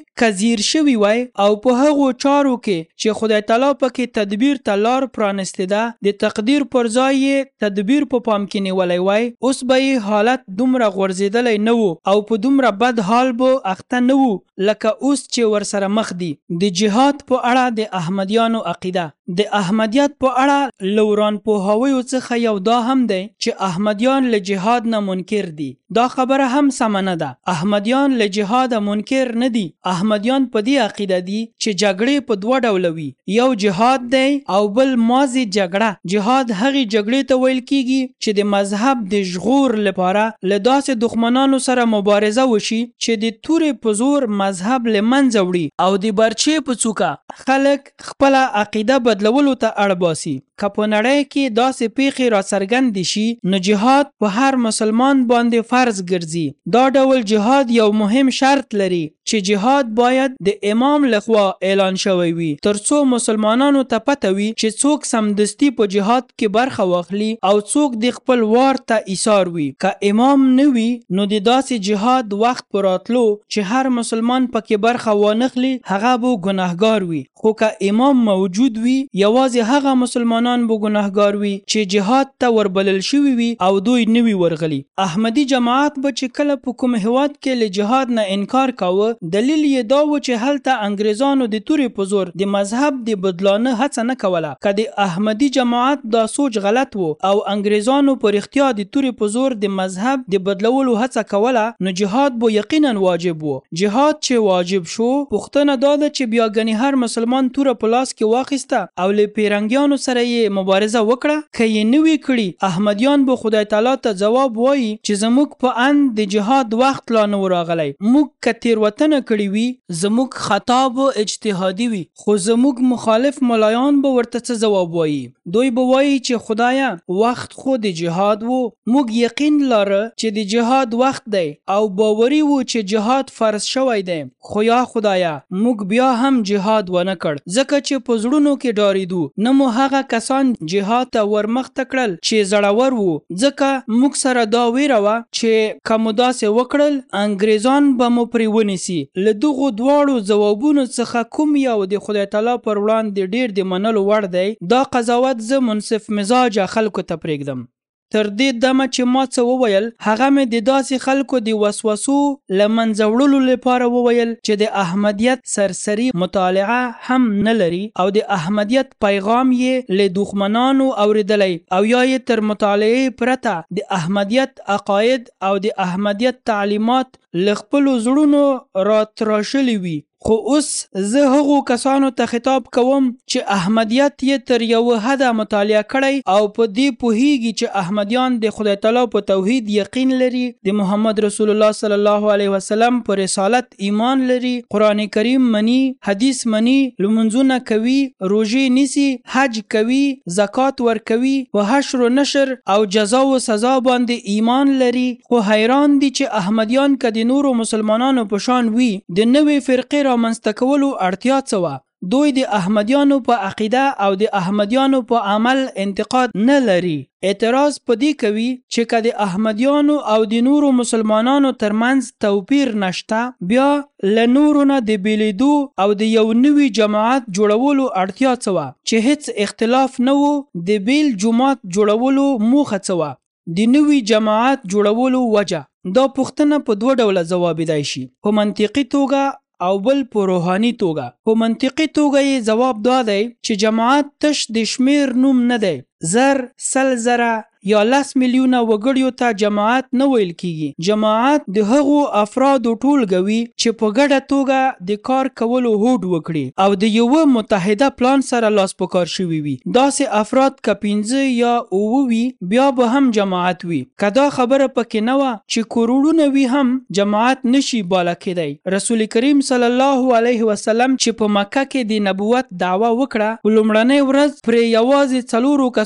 ځیر شوي وای او په هغو چارو کې چې خدای تعالی پکې تدبیر ته لار پرانستې ده د تقدیر پر ځای یې تدبیر په پام کې نیولی وای، اوس به یې حالت دومره غورځېدلی نه و او په دومره بد حال به اخته نه و لکه اوس چې ورسره مخ دي. د جهاد په اړه د احمدیانو عقیده. د احمدیت په اړه له ورانپوهاویو څخه یو دا هم دی چې احمدیان له جهاد نه منکر دي. دا خبره هم سمه نه ده. احمدیان له جهاد منکر نه دي. احمدیان په دې عقیده دي چې جګړې په دوه ډوله وي، یو جهاد دی او بل ماضي جګړه. جهاد هغې جګړې ته ویل کیږي چې د مذهب د ژغور لپاره له داسې دښمنانو سره مبارزه وشي چې د تورې په زور مذهب له منځه وړي او د برچې په څوکه خلک خپله عقیده بدلولو ته اړ باسي. که په نړۍ کې داسې پیښې را څرګندې شي نو جهاد په هر مسلمان باندې فرض ګرځي. دا ډول جهاد یو مهم شرط لري چې جهاد باید د امام لخوا اعلان شوی وي، ترڅو مسلمانانو ته پته وي چې څوک سمدستي په جهاد کې برخه واخلي او څوک د خپل وار ته ایثار وي. که امام نه وي نو د داسې جهاد وخت په راتلو چې هر مسلمان پکې برخه وانخلي هغه به ګناهګار وي. خو که امام موجود وي یوازې هغه مسلمانان به ګناهګار وي چې جهاد ته وربلل شوي وي او دوی نه وي ورغلي. احمدي جماعت به چې کله په کوم هیواد کې له جهاد نه انکار کاوه، دلیل یې دا و چې هلته انګریزانو د تورې په زور د مذهب د بدلانه هڅه نه کوله. که د احمدي جماعت دا سوچ غلط و او انګریزانو په رښتیا د تورې په زور د مذهب د بدلولو هڅه کوله نو جهاد به یقینا واجب و. جهاد چې واجب شو، پوښتنه دا ده چې بیا ګنې هر مسلمان توره په لاس کې واخیسته او له پیرنګیانو سره یې مبارزه وکړه. که یې نه وي کړي احمدیان به خدای تعالی ته جواب وایي چې زموږ په اند د جهاد وخت لا نه و راغلی. موږ که تېروتنه کړې وي زموږ خطا به اجتهادي وي، خو زموږ مخالف ملایان به ورته څه ځواب وایي؟ دوی به وایي چې خدایه وخت خو د جهاد و، موږ یقین لاره چې د جهاد وخت دی او باوري و چې جهاد فرض شوی دی، خو یا خدایه موږ بیا هم جهاد ونه کړ ځکه چې په زړونو کې ډارېدو. نه مو هغه کسان جهاد ته ورمخته کړل چې زړور وو، ځکه موږ سره دا ویره وه چې که مو داسې وکړل انګریزان به مو پرې ونیسي. له دغو دواړو ځوابونو څخه کوم یو د خدای تعالی پر وړاندې ډیر د منلو وړ دی؟ دا قضاوت زه منصف مزاجه خلکو ته پرېږدم. تر دې دمه چې ما څه وویل هغه مې د داسې خلکو د وسوسو له منځه وړلو لپاره وویل چې د احمدیت سرسري مطالعه هم نه لري او د احمدیت پیغام یې له دښمنانو اوریدلی او یا یې تر مطالعې پرته د احمدیت عقاید او د احمدیت تعلیمات له خپلو زړونو راتراشلي وي. خو اوس زه هغو کسانو ته خطاب کوم چې احمدیت یې تر یوه حده مطالعه کړی او په دې پوهیږي چې احمدیان د خدای تعالی په توحید یقین لري، د محمد رسول الله صلی الله علیه وسلم په رسالت ایمان لري، قرآن کریم مني، حدیث مني، لمونځونه کوي، روژې نیسي، حج کوي، زکات ورکوي، په حشر و نشر او جزا و سزا باندې ایمان لري. خو حیران دي چې احمدیان که د نورو مسلمانانو په شان وي د نوې فرقې رامنځته کولو اړتیا څه وه؟ دوی د احمدیانو په عقیده او د احمدیانو په عمل انتقاد نه لري. اعتراض په دې کوي چې که د احمدیانو او د نورو مسلمانانو ترمنځ توپیر نشته بیا له نورو نه د بیلیدو او د یو نوي جماعت جوړولو اړتیا څه وه؟ چې هیڅ اختلاف نه و. د بیل جماعت جوړولو موخه څه وه؟ د نوي جماعت جوړولو وجه. دا پوښتنه په دوه ډوله ځوابېدای شي، په منطقي توګه او بل په روحاني توګه. په منطقي توګه یې ځواب دا دی چې جماعت تش د شمیر نوم نه دی. زر، سل زره یا 10 میلیونه وګړیو ته جماعت نه ویل کیږي. جماعت د هغو افرادو ټولګه وي چې په ګډه توګه د کار کولو هوډ وکړي او د یوه متحده پلان سره لاس په کار شوي وي. داسې افراد که 5 یا 9 وي بیا به هم جماعت وي. که دا خبره پکې نه وه چې کروڑونه وي هم جماعت نشي باله کېدی. رسول کریم صلی الله علیه وسلم چې په مکه کې د نبوت دعوه وکړه په لومړنۍ ورځ پرې یوازې 4 کسانو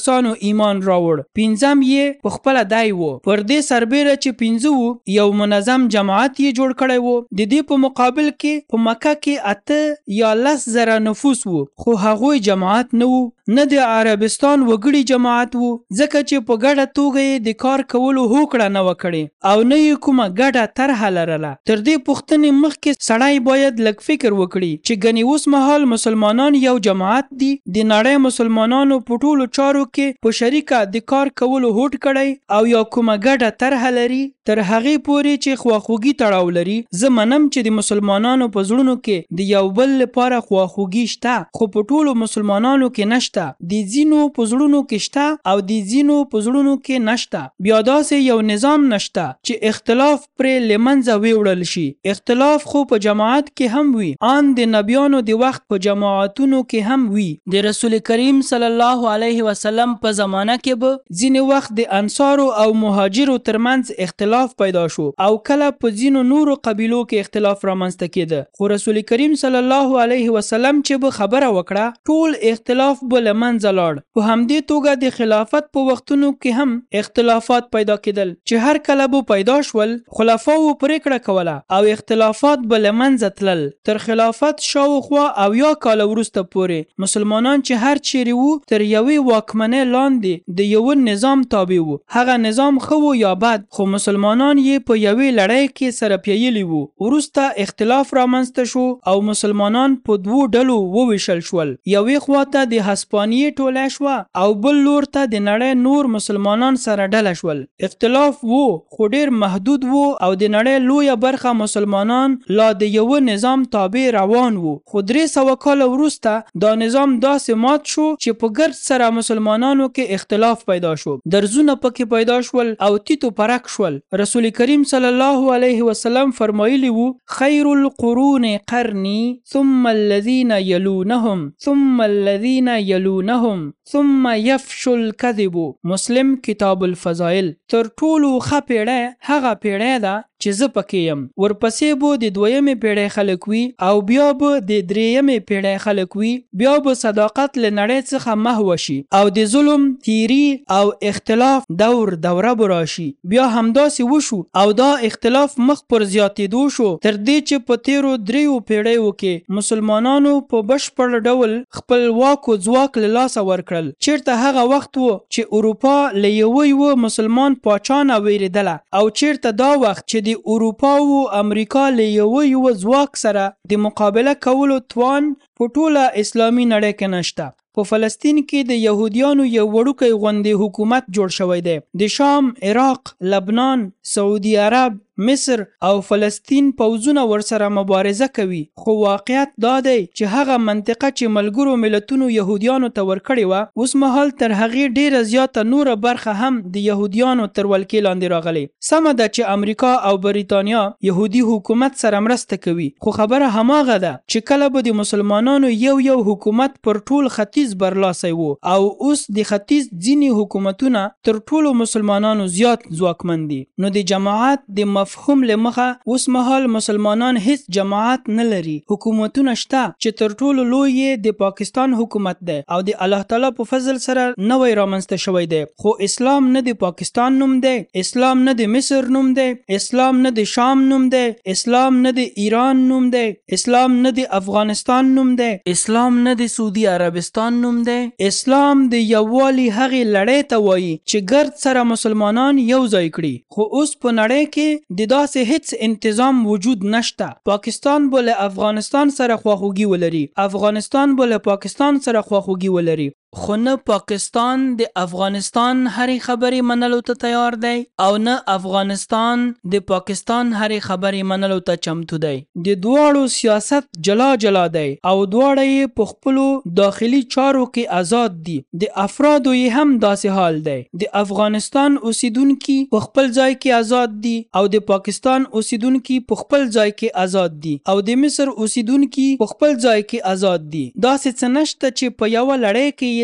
کسانو ایمان راوړ. 5م یې په خپله دی و. پر دې سربیره چې 5 وو یو منظم جماعت یې جوړ کړی و. د دې په مقابل کې په مکه کې 8 یا 10 زره نفوس وو، خو هغوی جماعت نه وو، نه د عربستان وګړي جماعت وو، ځکه چې په ګډه توګه یې د کار کولو هوکړه نه وکړي او نه یې کومه ګډه طرحه لرله. تر دې پوښتنې مخکې سړی باید لږ فکر وکړي چې ګنې اوس مهال مسلمانان یو جماعت دي، د نړۍ مسلمانانو په ټولو چارو کې په شریکه د کار کولو هوډ کړی او یا کومه ګډه طرحه لري. تر هغې پورې چې خواخوږي تړاو لري، زه منم چې د مسلمانانو په زړونو کې د یو بل لپاره خواخوږي شته، خو په ټولو مسلمانانو کې نشته. د ځینو په زړونو کې شته او د ځینو په زړونو کې نشته. بیا داسې یو نظام نشته چې اختلاف پرې له منځه ویوړل شي. اختلاف خو په جماعت کې هم وي، ان د نبیانو د وخت په جماعتونو کې هم وي. د رسول کریم صلی الله علیه وسلم په زمانه کې به ځینې وخت د انصارو او مهاجرو ترمنځ اختلاف پیدا شو او کله په ځینو نورو قبیلو کې اختلاف رامنځته کېده، خو رسول کریم صلی الله علیه وسلم چې به خبره وکړه ټول اختلاف به له منځه لاړ. په همدې توګه د خلافت په وختونو کې هم اختلافات پیدا کېدل چې هر کله به پیدا شول خلفاو پریکړه کوله او اختلافات به له منځه تلل. تر خلافت شاوخوا 80 کاله وروسته پورې مسلمانان چې هر چیرې وو تر یوې واکمنۍ لاندې د یو نظام تابع وو. هغه نظام ښه و یا بد، خو مسلمانان یې په یوې لړۍ کې سره پیایلي وو. وروسته اختلاف رامنځته شو او مسلمانان په 2 ډلو وویشل شول. یوې خواته د هسپانیې ټوله شوه او بل لور ته د نړۍ نور مسلمانان سره ډله شول. اختلاف وو خو ډیر محدود وو او د نړۍ لویه برخه مسلمانان لا د یو نظام تابع روان وو. خو 300 کاله وروسته دا نظام داسې مات شو چې په ګرد سره مسلمانانو کې اختلاف پیدا شو، درزونه پکې پیدا شول او تیتو پرک شول. رسول کریم صلی الله علیه وسلم فرمایلی وو خیر القرون قرنی ثم الذین یلونهم ثم الذین یلونهم ثم یفشو الکذب. مسلم کتاب الفضائل. تر ټولو ښه پیړۍ هغه پیړۍ ده چې زه پکې یم، ورپسې به د 2مې پیړۍ خلک وي او بیا به د 3مې پیړۍ خلک وي، بیا به صداقت له نړۍ څخه محو شي او د ظلم، تیری او اختلاف دوره به راشي. بیا همداسې وشو او دا اختلاف مخ پر زیاتېدو شو تر دې چې په تیرو 3 پیړیو کې مسلمانانو په بشپړ ډول خپل واک او ځواک له لاسه ورکړل. چیرته هغه وخت و چې اروپا له یوه مسلمان پاچا نه ویرېدله او چیرته دا وخت چې د اروپا او امریکا له یو ځواک سره د مقابله کولو توان په ټوله اسلامي نړۍ کې نشته. په فلسطین کې د يهوديانو یو وړوکی غوندې حکومت جوړ شوی دی. د شام، عراق، لبنان، سعودي عرب، مصر او فلسطین پوځونه ورسره مبارزه کوي، خو واقعیت دا دی چې هغه منطقه چې ملګرو ملتونو يهوديانو ته ورکړې وه اوس مهال تر هغې ډیره زیاته نوره برخه هم د يهوديانو تر ولکې لاندې راغلي. سمه ده چې امریکا او بریتانیا يهودي حکومت سره مرسته کوي، خو خبره هماغه ده چې کله به د مسلمانانو یو حکومت پر ټول ختیځ برلاسی وو او اوس د ختیځ ځینې حکومتونه تر ټولو مسلمانانو زیات ځواکمن دي. نو د جماعت د مفهوم له مخه اوس مهال مسلمانان هیڅ جماعت نه لري. حکومتونه شته چې تر ټولو لوی د پاکستان حکومت دی او د الله تعالی په فضل سره نوې رامنځته شوی دی، خو اسلام نه د پاکستان نوم دی، اسلام نه د مصر نوم دی، اسلام نه د شام نوم دی، اسلام نه د ایران نوم دی، اسلام نه د افغانستان نوم دی، اسلام نه د سعودي عربستان نوم دی. اسلام د یووالي هغې لړۍ ته وایي چې ګرد سره مسلمانان یو ځای کړي، خو اوس په نړۍ کې د داسې هیڅ انتظام وجود نشته. پاکستان به له افغانستان سره خواخوږي ولري، افغانستان به له پاکستان سره خواخوږي ولري، خو نه پاکستان د افغانستان هرې خبرې منلو ته تیار دی او نه افغانستان د پاکستان هرې خبرې منلو ته چمتو دی. د دواړو سیاست جلا جلا دی او دواړه یې په خپلو داخلي چارو کې آزاد دي. د افرادو یې هم داسې حال دی. د افغانستان اوسیدونکي په خپل ځای کې آزاد دي او د پاکستان اوسیدونکي په خپل ځای کې آزاد دي او د مصر اوسیدونکي په خپل ځای کې آزاد دي. داسې څه نشته چې په یوه لړۍ کې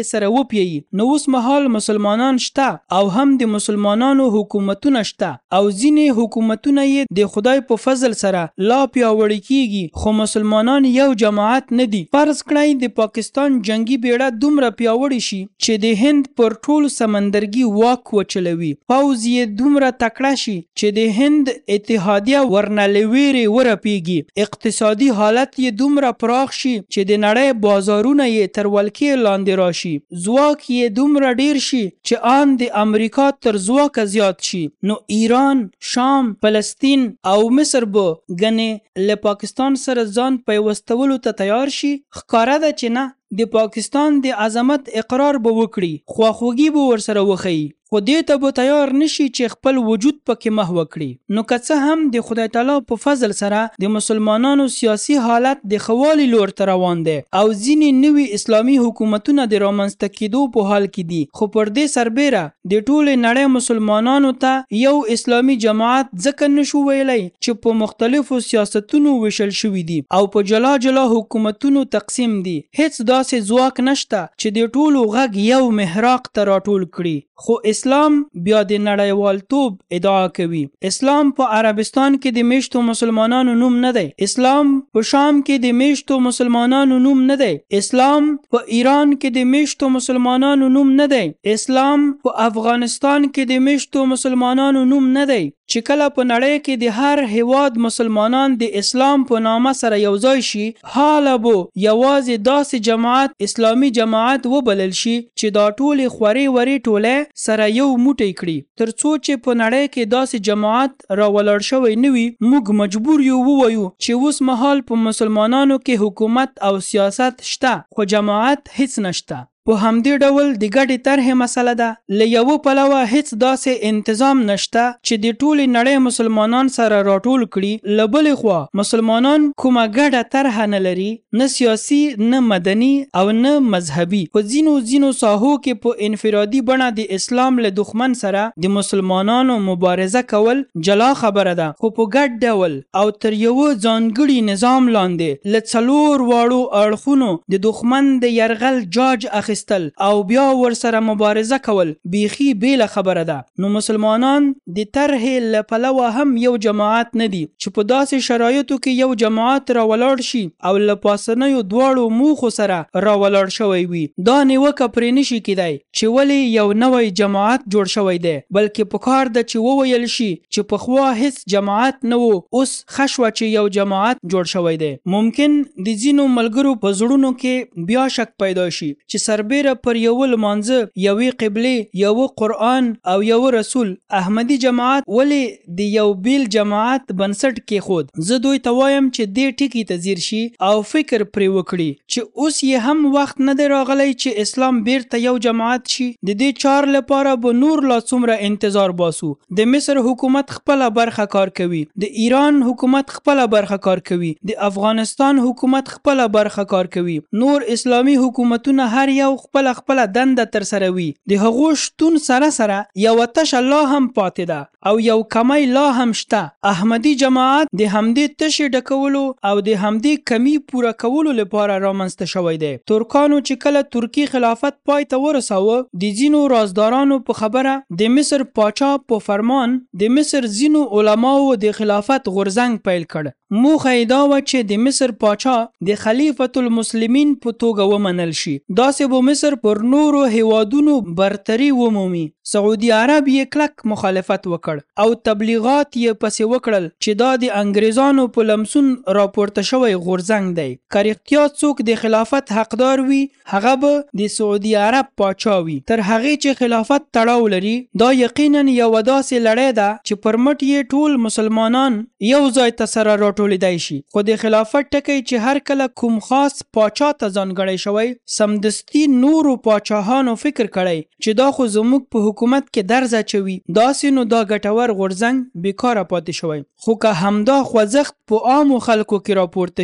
سره وپیي. نو اوس مهال مسلمانان شته او هم د مسلمانانو حکومتونه شته او ځینې حکومتونه یې د خدای په فضل سره لا پیاوړي کیږي، خو مسلمانان یو جماعت نه دي. فرض کړئ د پاکستان جنگي بیړه دومره پیاوړي شي چې د هند پر ټول سمندرګي واک وچلوي، پوځ یې دومره تکړه شي چې د هند اتحادیه ورنه له ویرې ورپیږي، اقتصادي حالت یې دومره پراخ شي چې د نړۍ بازارونه یې تر ولکې لاندې راشي، ځواک یې دومره ډیر شي چې آن د امریکا تر ځواکه زیات شي. نو ایران، شام، فلسطین او مصر به ګنې له پاکستان سره ځان پیوستولو ته تیار شي. ښکاره ده چې نه، د پاکستان د عظمت اقرار به وکړي، خواخوږي به ورسره وښیي، خو دې ته به تیار نشي چې خپل وجود پکې محو کړي. نو که څه هم د خدای تعالی په فضل سره د مسلمانانو سیاسي حالت د ښه والي لور ته روان دی او ځینې نوي اسلامي حکومتونه د رامنځته کېدو په حال کې دي، خو پر دې سربیره د ټولې نړۍ مسلمانانو ته یو اسلامي جماعت ځکه نشو ویلی چې په مختلفو سیاستونو ویشل شوي دي او په جلا جلا حکومتونو تقسیم دي. هیڅ داسې ځواک نشته چې د ټولو غږ یو محراق ته راټول کړي. خو اسلام بیا د نړیوالتوب ادعا کوي. اسلام په عربستان کې د میشتو مسلمانانو نوم نه دی، اسلام په شام کې د میشتو مسلمانانو نوم نه دی، اسلام په ایران کې د میشتو مسلمانانو نوم نه دی، اسلام په افغانستان کې د میشتو مسلمانانو نوم نه دی. چې کله په نړۍ کې د هر هیواد مسلمانان د اسلام په نامه سره یوځای شي، حاله به یوازې داسې جماعت اسلامي جماعت وبلل شي چې دا ټولې خورې ورې ټوله سره یو موټی کړي. تر څو چې په نړۍ کې داسې جماعت راولاړ شوی نه وي، موږ مجبور یو ووایو چې اوس مهال په مسلمانانو کې حکومت او سیاست شته، خو جماعت هیڅ نشته. په همدې ډول د ګډې طرحې مسله ده. له یوه پلوه هیڅ داسې انتظام نشته چې د ټولې نړۍ مسلمانان سره راټول کړي، له بلې خوا مسلمانان کومه ګډه طرحه نه لري، نه سیاسي، نه مدني او نه مذهبي. په ځینو ساحو کې په انفرادي بڼه د اسلام له دښمن سره د مسلمانانو مبارزه کول جلا خبره ده، خو په ګډ ډول او تر یوه ځانګړي نظام لاندې له څلور واړو اړخونو د دښمن د یرغل جاج اخیستل او بیا ورسره مبارزه کول بیخي بیله خبره ده. نو مسلمانان د طرحې له پلوه هم یو جماعت نه دي چې په داسې شرایطو کې یو جماعت راولاړ شي او له پاسنیو دواړو موخو سره راولاړ شوی وي. دا نیوکه پرې نشي کېدای چې ولې یو نوی جماعت جوړ شوی دی، بلکې پکار ده چې وویل شي چې پخوا هیڅ جماعت نه و، اوس ښه شوه چې یو جماعت جوړ شوی دی. ممکن د ځینو ملګرو په زړونو کې بیا شک پیدا شي چې سربیره پر یو لمانځه، یوې قبلې، یو قرآن او یو رسول احمدي جماعت ولې د یو بیل جماعت بنسټ کې خود. زه دوی ته وایم چې دې ټکي ته ځیر شي او فکر پرې وکړي چې اوس یې هم وخت نه دی راغلی چې اسلام بیرته یو جماعت شي. د دې چار لپاره به نور لا څومره انتظار باسو. د مصر حکومت خپله برخه کار کوي، د ایران حکومت خپله برخه کار کوي، د افغانستان حکومت خپله برخه کار کوي، نور اسلامي حکومتونه هر یو خپل دنده تر سره وي. د هغو شتون سره سره یو تشه لا هم پاتې ده او یو کمی لا هم شته. احمدي جماعت د همدې تشې ډکولو او د همدې کمی پوره کولو لپاره رامنځته شوی دی. ترکانو چې کله ترکی خلافت پای ته ورساوه، د ځینو رازدارانو په خبره د مصر پاچا په فرمان د مصر ځینو علماو د خلافت غورځنګ پیل کړ. موخه یې دا وه چې د مصر پاچا د خلیفة المسلمین په توګه ومنل شي. داسې به مصر پر نورو هیوادونو برتری ومومي. سعودي عرب یې کلک مخالفت وکړ او تبلیغات یې پسې وکړل چې دا د انګریزانو په لمسون راپورته شوی غورځنګ دی. که رښتیا څوک د خلافت حقدار وي، هغه به د سعودي عرب پاچا وي. تر هغې چې خلافت تړاو لري، دا یقینا یوه داسې لړۍ ده چې پر مټ یې ټول مسلمانان یو ځای ته سره راټولېدای شي. خو د خلافت ټکی چې هر کله کوم خاص پاچا ته ځانګړی شوی، سمدستي نورو پاچاهانو فکر کړی چې دا خو زموږ په حکومت کې درز اچوي، داسې نو دا ګټور غورځنګ بیکاره پاتې شوی. خو که همدا خوځښت په عامو خلکو کې راپورته شي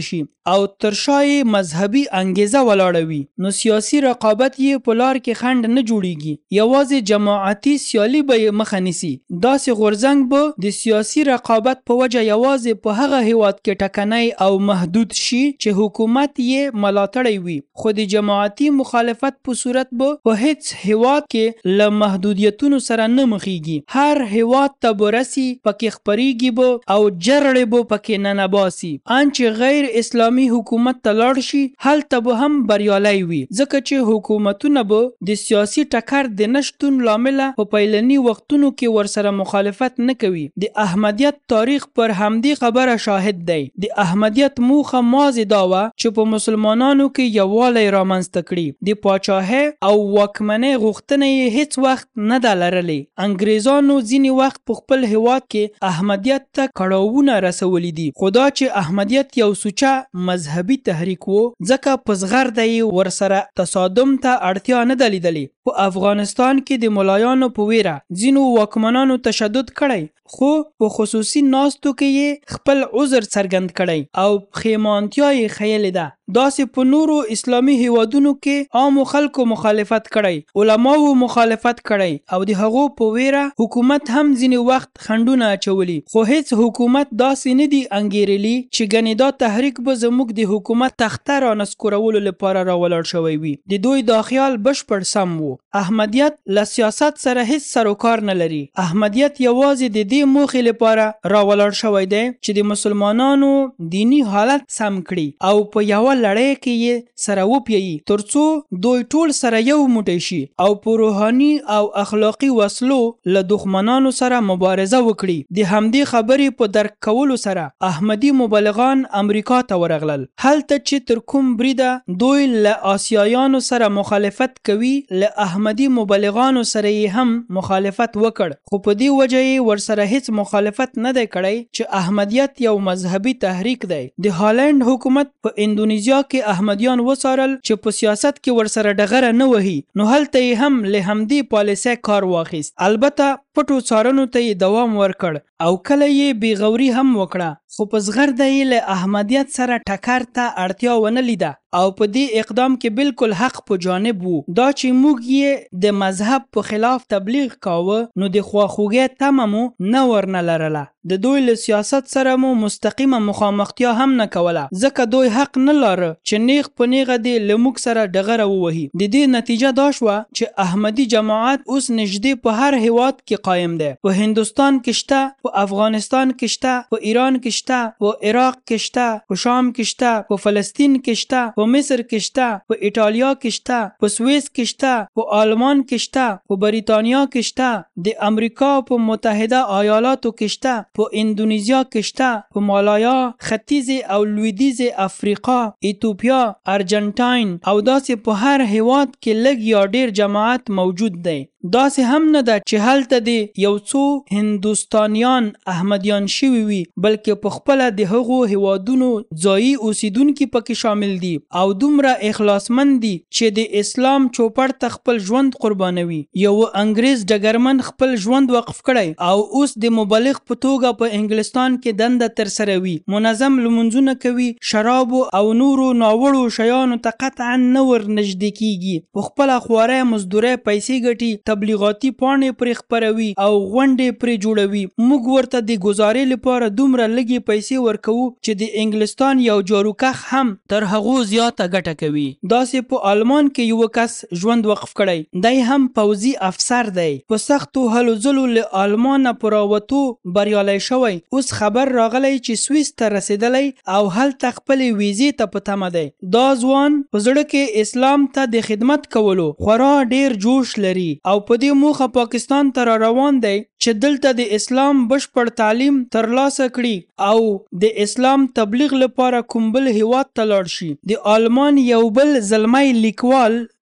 او ترشای مذهبي انګیزه ولاړه وي، نو سیاسي رقابت یې په لار کې خنډ نه جوړیږي. یوازې جماعتي سیالي به یې مخه نیسي. داسې غورځنګ به د سیاسي رقابت په وجه یوازې په هغه هیواد کې ټکنی او محدود شي چې حکومت یې ملاتړی وي، خو د جماعتي مخالفت په صورت به په هیڅ هیواد کې له محدودیتونو سره نه مخیږي. هر هیواد ته برسي، پکې خپریږي به او جرړې به پکې ننباسي. ان چې غیر اسلامي حکومت ته لاړ شي، هلته به هم بریالی وي، ځکه چې حکومتونه به د سیاسي ټکر د نشتون لامله په پیلني وختونو کې ورسره مخالفت نه کوي. د احمدیت تاریخ پر همدې خبره شاهد دی. د احمدیت موخه مازې دا وه چې په مسلمانانو کې یووالی رامنځته کړي. د پاچاهۍ او واکمنۍ غوښتنه یې هیڅ وخت نه ده لرلې. انګریزانو ځینې وخت په خپل هیواد کې احمدیت ته کړاوونه رسولي دي، خو دا چې احمدیت یو سوچه مذهبي تحریک و، ځکه په زغرده یې ورسره تصادم ته اړتیا نه ده لیدلې. په افغانستان کې د ملایانو په ویره ځینو واکمنانو تشدد کړی، خو په خصوصي ناستو کې یې خپل عذر څرګند کړی او پښیمانتیا یې ښیلې ده. داسې په نورو اسلامي هیوادونو کې عامو خلکو مخالفت کړی، علماو مخالفت کړی او د هغو په ویره حکومت هم ځینې وخت خنډونه اچولي، خو هیڅ حکومت داسې نه دي انګیرلي چې ګنې دا تحریک به زموږ د حکومت تخته رانسکورولو لپاره راولاړ شوی وي. د دوی دا خیال بشپړ سم و. احمدیت له سیاست سره هیڅ سروکار نه لري. احمدیت یوازې د دې موخې لپاره راولاړ شوی دی چې د مسلمانانو دینی حالت سم کړي او په یوه لړۍ کې یې سره وپیي، ترڅو دوی ټول سره یو موټی شي او په روحاني او اخلاقي وسلو له دښمنانو سره مبارزه وکړي. د همدې خبرې په درک کولو سره احمدي مبلغان امریکا ته ورغلل، هلته چې تر کوم بریده دوی له آسیایانو سره مخالفت کوي، له احمدي مبلغانو سره یې هم مخالفت وکړ، خو په دې وجه یې ورسره هیڅ مخالفت نه دی کړی چې احمدیت یو مذهبي تحریک دی. د هالند حکومت په اندونیزیا کې احمدیان وڅارل چې په سیاست کې ورسره ډغره نه وهي، نو هلته یې هم له همدې پالیسۍ کار واخیست. البته پټو څارنو ته یې دوام ورکړ او کله یې بېغوري هم وکړه، خو په زغرده یې له احمدیت سره ټکر ته اړتیا ونه لیده او په دې اقدام کې بالکل حق په جانب وو. دا چې موږ یې د مذهب په خلاف تبلیغ کاوه، نو د خواخوږۍ تمه مو نه ورنه لرله. د دوی له سیاست سره مو مستقیمه مخامختیا هم نه کوله، ځکه دوی حق نه لاره چې نیغ په نیغه دې له موږ سره ډغره ووهي. د دې نتیجه دا شوه چې احمدي جماعت اوس نږدې په هر هیواد کې قایم دی. په هندوستان کې شته، په افغانستان کې شته، په ایران کې شته، په عراق کې شته، په شام کې شته، په فلسطین کې شته، په مصر کې شته، په ایټالیا کې شته، په سویس کې شته، په آلمان کې شته، په بریتانیا کې شته، د امریکا په متحده ایالاتو کې شته، په اندونیزیا کې شته، په مالایا، ختیځ او لویدیځ افریقا، ایتوپیا، ارجنټاین او داسې په هر هیواد کې لږ یا ډیر جماعت موجود دی. داسې هم نه ده چې هلته د یو څو هندوستانیان احمدیان شوي وي، بلکې په خپله د هغو هیوادونو ځایي اوسیدونکي پکې شامل دي او دومره اخلاصمند دي چې د اسلام چوپړ ته خپل ژوند قربانوي. یو انګریز ډګرمن خپل ژوند وقف کړی او اوس د مبلغ په توګه په انګلستان کې دنده ترسره وي، منظم لمونځونه کوي، شرابو او نورو ناوړو شیانو ته قطعا نه ورنږدې کیږي، په خپله خوارۍ مزدورۍ پیسې ګټي، تبلیغاتي پاڼې پرې خپروي او غونډې پرې جوړوي. موږ ورته د ګزارې لپاره دومره لږې پیسې ورکوو چې د انګلستان یو جاروکخ هم تر هغو زیاته ګټه کوي. داسې په آلمان کې یو کس ژوند وقف کړی، دی هم پوځي افسر دی، په سختو هلو ځلو له آلمانه په راوتو بریالی شوی، اوس خبر راغلی چې سویس ته رسیدلی او هلته خپلې ویزې ته په تمه دی. دا ځوان په زړه کې اسلام ته د خدمت کولو خورا ډیر جوش لري او په دې موخه پاکستان ته را روان دی چې دلته د اسلام بشپړ تعلیم ترلاسه کړي او د اسلام تبلیغ لپاره کوم بل هیواد ته لاړ شي. د آلمان یو بل زلمی لیکوال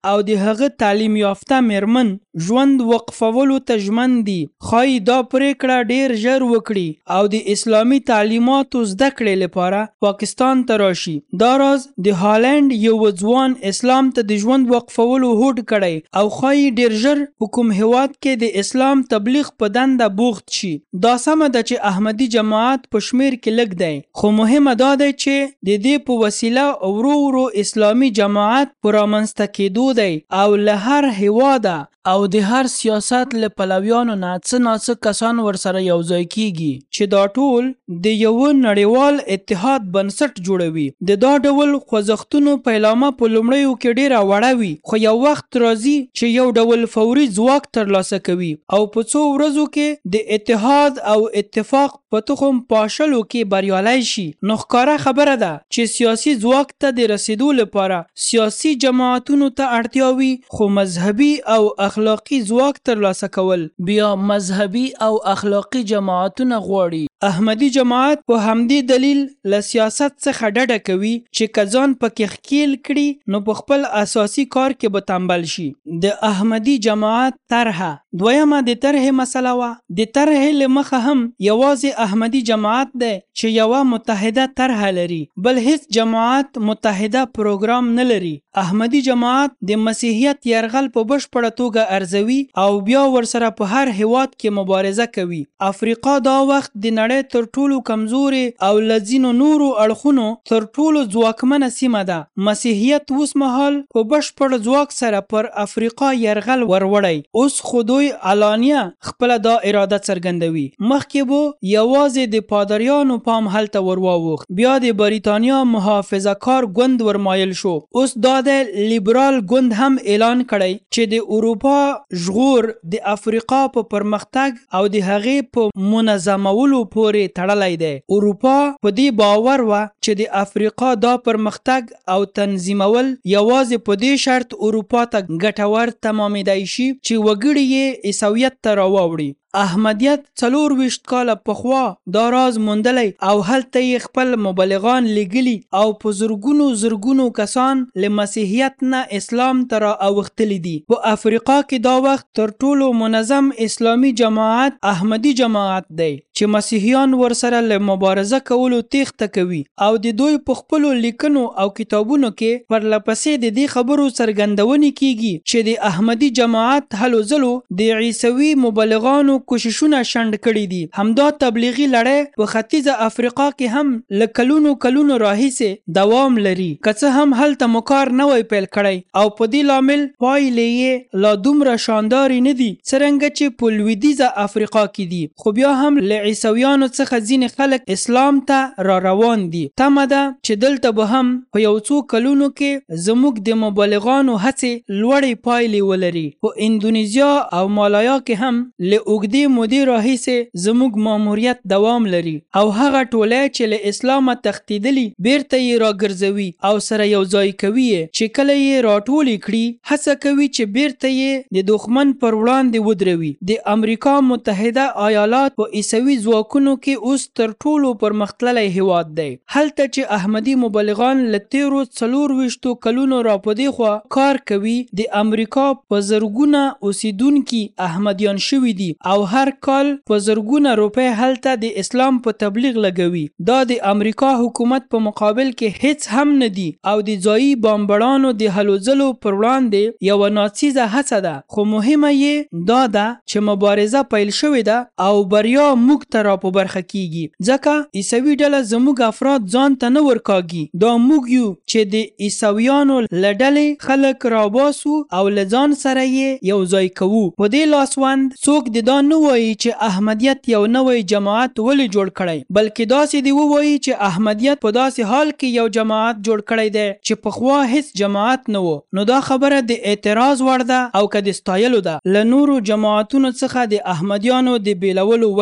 او د هغه تعلیم یافته میرمن ژوند وقفولو ته ژمن دي ښایي دا پریکړه ډیر ژر وکړي او د اسلامي تعلیماتو زده کړې لپاره پاکستان ته راشي. دا راز د هالند یو ځوان اسلام ته د ژوند وقفولو هوډ کړی او ښایي ډیر ژر په کوم هیواد کې د اسلام تبلیغ په دنده بوخت شي. دا سمه ده چې احمدي جماعت په شمیر کې لږ دی، خو مهمه دا ده چې د دې په وسیله ورو ورو اسلامي جماعت په رامنځته کېدو دی او له هر هیواده او د هر سیاست له پلویانو نه څه ناڅه کسان ورسره یوځای کیږي چې دا ټول د یو نړیوال اتحاد بنسټ جوړوي. د دا ډول خوځښتونو پیلامه په لومړیو کې ډیره وړه وي، خو یو وخت راځي چې یو ډول فوري ځواک ترلاسه کوي او په څو ورځو کې د اتحاد او اتفاق په تخم پاشلو کې بریالی شي. نو ښکاره خبره ده چې سیاسي ځواک ته د رسیدو لپاره سیاسي جماعتونو ته اړتیا وي، خو مذهبي او اخلاقی ځواک ترلاسه کول بیا مذهبي او اخلاقی جماعتونه غواړي. احمدي جماعت په همدې دلیل له سیاست څخه ډډه کوي چې که ځان پکې ښکیل کړي نو په خپل اساسي کار کې به تنبل شي. د احمدي جماعت طرحه دویمه د طرحې مسله وه. د طرحې له مخه هم یوازې احمدي جماعت دی چې یوه متحده طرحه لري، بل هیڅ جماعت متحده پروګرام نه لري. احمدي جماعت د مسیحیت یرغل په بشپړه توګه ارزوي او بیا ورسره په هر هیواد کې مبارزه کوي. افریقا دا وخت د نړۍ تر ټولو کمزوري او له ځینو نورو اړخونو تر ټولو ځواکمنه سیمه ده. مسیحیت اوس مهال په بشپړ ځواک سره پر افریقا یرغل وروړی. اوس خو دوی علانیه خپله دا اراده څرګندوي. مخکې به یوازې د پادریانو پام هلته ورواوښت، بیا د بریتانیا محافظه کار ګوند ورمایل شو، اوس دا د لیبرال ګوند هم اعلان کړی چې د اروپا ژغور د افریقا په پرمختګ او د هغې په منظمولو پورې تړلی دی. اروپا په دې باور وه چې د افریقا دا پرمختګ او تنظیمول یوازې په دې شرط اروپا ته ګټور تمامېدای شي چې وګړي یې عیسویت ته راواوړي. احمدیت 24 کاله پخوا دا راز موندلی او هلته یې خپل مبلغان لیږلي او په زرګونو کسان له مسیحیت نه اسلام ته را اوښتلي دي. په افریقا کې دا وخت تر ټولو منظم اسلامي جماعت احمدي جماعت دی چې مسیحیان ورسره له مبارزه کولو تیښته کوي او د دوی په خپلو لیکنو او کتابونو کې پرلپسې د دې خبرو څرګندونې کیږي چې د احمدي جماعت هلو ځلو د عیسوي مبلغانو کوششونه شنډ کړي دي. همدا تبلیغي لړۍ په ختیځه افریقا کې هم له کلونو راهیسې دوام لري، که څه هم هلته مو کار نوی پیل کړی او په دې لامل پایلې یې لا دومره شاندارې نه دي څرنګه چې په لویدیځه افریقا کې دي. خو بیا هم له عیسویانو څخه ځینې خلک اسلام ته را روان دي. تمه ده چې دلته به هم په یو څو کلونو کې زموږ د مبلغانو هڅې لوړې پایلې ولري. په اندونیزیا او مالایا کې هم له اوږدې مودې راهیسې زموږ ماموریت دوام لري او هغه ټولۍ چې له اسلامه تښتېدلي بیرته یې راګرځوي او سره یو ځای کوي چې کله یې راټولې کړي هڅه کوي چې بیرته یې د دښمن پر وړاندې ودروي. د امریکا متحده ایالات په عیسوي ځواکونو کې اوس تر ټولو پرمختللی هیواد دی. هلته چې احمدي مبلغان له تیرو 24 کلونو را په دې خوا کار کوي، د امریکا په زرګونه اوسیدونکي احمدیان شوي دي او هر کال په زرګونه روپۍ هلته د اسلام په تبلیغ لګوي. دا د امریکا حکومت په مقابل کې هیڅ هم نه دي او د ځایي بمبړانو د هلو ځلو پر وړاندې یوه ناڅیزه هڅه ده. خو مهمه یې دا ده چې مبارزه پیل شوې ده او بریا موږ ته را په برخه کیږي، ځکه عیسوي ډله زموږ افراد ځان ته نه ورکاږي. دا موږ یو چې د عیسویانو له ډلې خلک راباسو او له ځان سره یې یو ځای کوو. په دې لاسوند څوک د دا نه وایي چې احمدیت یو نوی جماعت ولې جوړ کړی، بلکې داسې دی ووایي چې احمدیت په داسې حال کې یو جماعت جوړ کړی دی چې پخوا هیڅ جماعت نه و. نو دا خبره د اعتراض وړ ده او که د ستایلو ده. له نورو جماعتونو څخه د احمدیانو د بیلولو وجه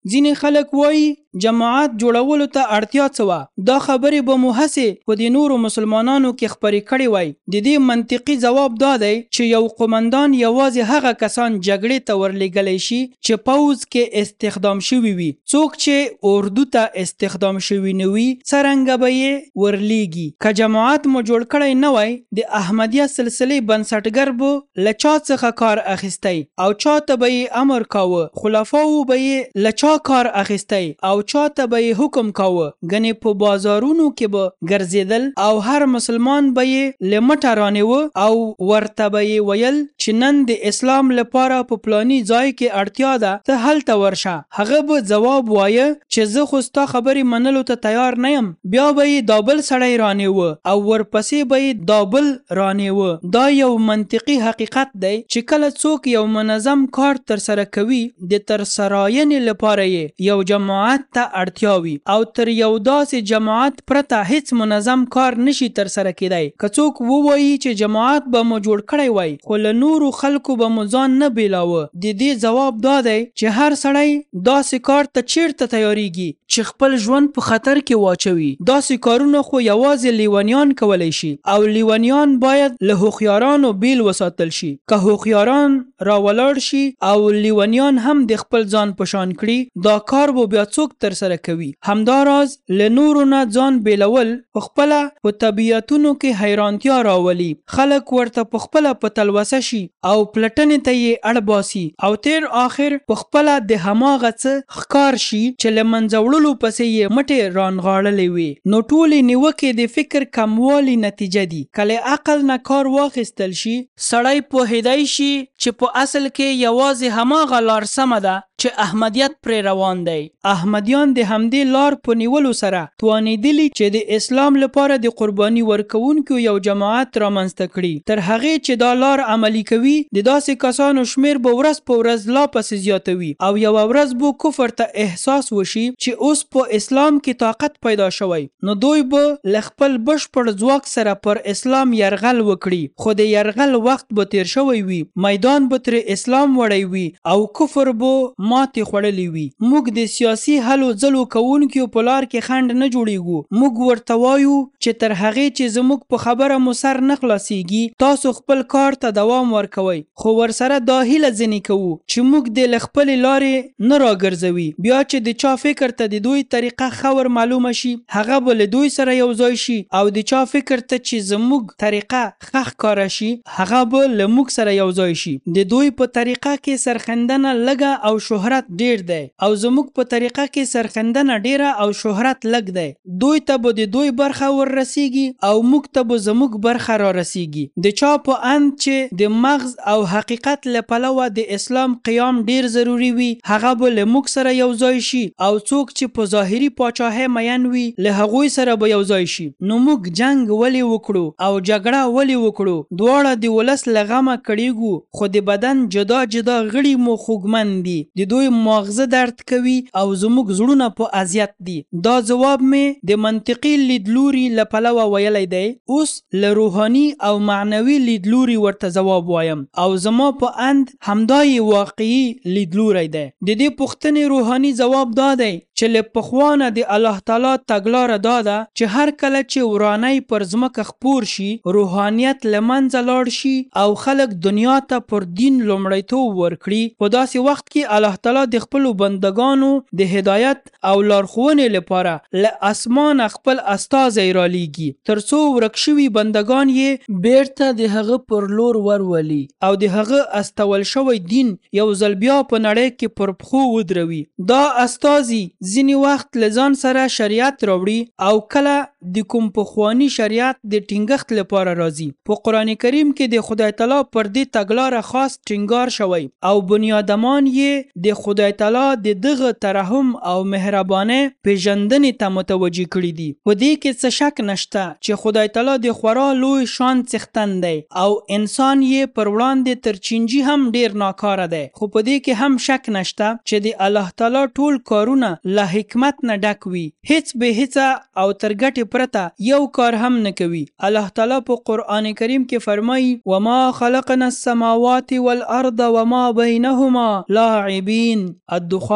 ځینې خلک وایي جماعت جوړولو ته اړتیا څه وه؟ دا خبرې به مو هسې په دې نورو مسلمانانو کې خپرې کړې وای. د دې منطقي ځواب دا دی چې یو قومندان یوازې هغه کسان جګړې ته ورلېږلی شي چې پوځ کې استخدام شوي وي. څوک چې اردو ته استخدام شوي نه وي څرنګه به یې ورلیږي؟ که جماعت مو جوړ کړی نه وای د احمدیه سلسلې بنسټګر به له چا څخه کار اخیستی او چا ته به یې امر کاوه؟ خلفاو به یې له چا کار اخیستی او چاته به یې حکم کاوه؟ ګنې په بازارونو کې به ګرځېدل او هر مسلمان به یې له مټه رانیوه او ورته به یې ویل چې نن د اسلام لپاره په پلاني ځای کې اړتیا ده، ته هلته ورشه. هغه به ځواب وایه چې زه خو ستا خبرې منلو ته تیار نه یم. بیا به یې دا بل سړی رانیوه او ورپسې به یې دا بل رانیوه. دا یو منطقي حقیقت دی چې کله څوک یو منظم کار ترسره کوي د ترسراینې لپاره یې یو جماعت ته اړتیا وي او تر یو داسې جماعت پرته هیڅ منظم کار نشي ترسره کیدای. که څوک ووایي چې جماعت به مو جوړ کړی وای خو له نورو خلکو به مو ځان نه بیلاوه، د دې ځواب دا دی چې هر سړی داسې کار ته چیرته تیاریږي چې خپل ژوند په خطر کې واچوي؟ داسې کارونه خو یوازې لیونیان کولی شي او لیونیان باید له هوښیارانو بیل وساتل شي. که هوښیاران راولاړ شي او لیونیان هم د خپل ځان پشان کړي دا کار به بیا څوک ترسره کوي؟ همداراز له نورو نه ځان بیلول په خپله په طبیعتونو کې حیرانتیا راولي. خلک ورته په خپله په تلوسه شي او پلټنې ته یې اړ باسي او تیر آخر په خپله د هماغه څه ښکار شي چې له منځه وړلو پسې یې مټې رانغاړلې وي. نو ټولې نیوکې د فکر کموالي نتیجه دي. کله عقل نه کار واخیستل شي سړی پوهیدای شي چې په اصل کې یوازې هماغه لار سمه ده چې احمدیت پرې روان دی. احمدیان د همدې لار په نیولو سره توانیدلی چې د اسلام لپاره د قرباني ورکوونکو یو جماعت رامنځته کړي. تر هغې چې دا لار عملي کوي د داسې کسانو شمیر به ورځ په ورځ لا پسې زیاتوي او یوه ورځ به کفر ته احساس وشي چې اوس په اسلام کې طاقت پیدا شوی، نو دوی به له خپل بشپړ ځواک سره پر اسلام یرغل وکړي. خو د یرغل وخت به تیر شوی وي، میدان به تر اسلام وړی وي او کفر به ماتې خوړلې وي. موږ د سیاسي هلو ځلو کوونکو په لار کې خنډ نه جوړیږو. موږ ورته وایو چې تر هغې چې زموږ په خبره مو سر نه خلاصیږي تاسو خپل کار ته دوام ورکوئ، خو ورسره دا هیله ځینې کوو چې موږ دې له خپلې لارې نه راګرځوي. بیا چې د چا فکر ته د دوی طریقه ښه ور معلومه شي هغه به له دوی سره یو ځای شي او د چا فکر ته چې زموږ طریقه ښه ښکاره شي هغه به له موږ سره یو ځای شي. د دوی په طریقه کې سرښندنه لږه او شهرت ډیر دی او زموږ په طریقه کې سرښندنه ډیره او شهرت لږ دی. دوی ته به د دوی برخه ور رسیږي او موږ ته به زموږ برخه را رسیږي. د چا په اند چې د مغز او حقیقت له پلوه د اسلام قیام ډیر ضروری وي هغه به له موږ سره یو ځای شي او څوک چې په ظاهري پاچاهۍ مین وي له هغوی سره به یو ځای شي. نو موږ جنگ ولې وکړو او جګړه ولې وکړو؟ دواړه د ولس له غمه کړیږو خو د بدن جدا جدا غړي مو خوږمن دي. د دوی ماغزه درد کوي او زموږ زړونه په اذیت دي. دا ځواب مې د منطقي لیدلوري له پلوه ویلی دی. اوس له روحاني او معنوي لیدلوري ورته ځواب وایم او زما په اند همدا یې واقعي لیدلوری دی. د دې پوښتنې روحاني ځواب دا دی چې له پخوانه د الله تعالی تګلاره دا ده چې هر کله چې ورانی پر ځمکه خپور شي روحانیت له منځه لاړ شي او خلک دنیا ته پر دین لومړیتوب ورکړي، په داسې وخت کې الله تعالی د خپلو بندگانو د هدایت او لارښوونې لپاره له اسمانه خپل استازی رالیږي تر څو ورک شوي بندگان یې بیرته د هغه پر لور ورولي او د هغه استول شوی دین یو ځل بیا په نړۍ کې پر پښو ودروي. دا استازي ځینې وخت له ځان سره شریعت راوړي او کله د کوم پخواني شریعت د ټینګښت لپاره راځي. په قرآن کریم کې د خدای تعالی پر دې تګلاره خاص ټینګار شوی او بنیادمان یې د خدای تعالی د دغه ترحم او مهربانۍ پیژندنې ته متوجه کړي دي. په دې کې څه شک نشته چې خدای تعالی د خورا لوی شان څښتن دی او انسان یې پر وړاندې تر چینجي هم ډیر ناکاره دی. خو په دې کې هم شک نشته چې د الله تعالی ټول کارونه له حکمت نه ډک وي. هیڅ به هیڅه او تر ګټې پرته یو کار هم نه کوي. الله تعالی په قرآن کریم کې فرمایي وما خلقنا السماوات والارض وما بینهما لاعبین. الدخان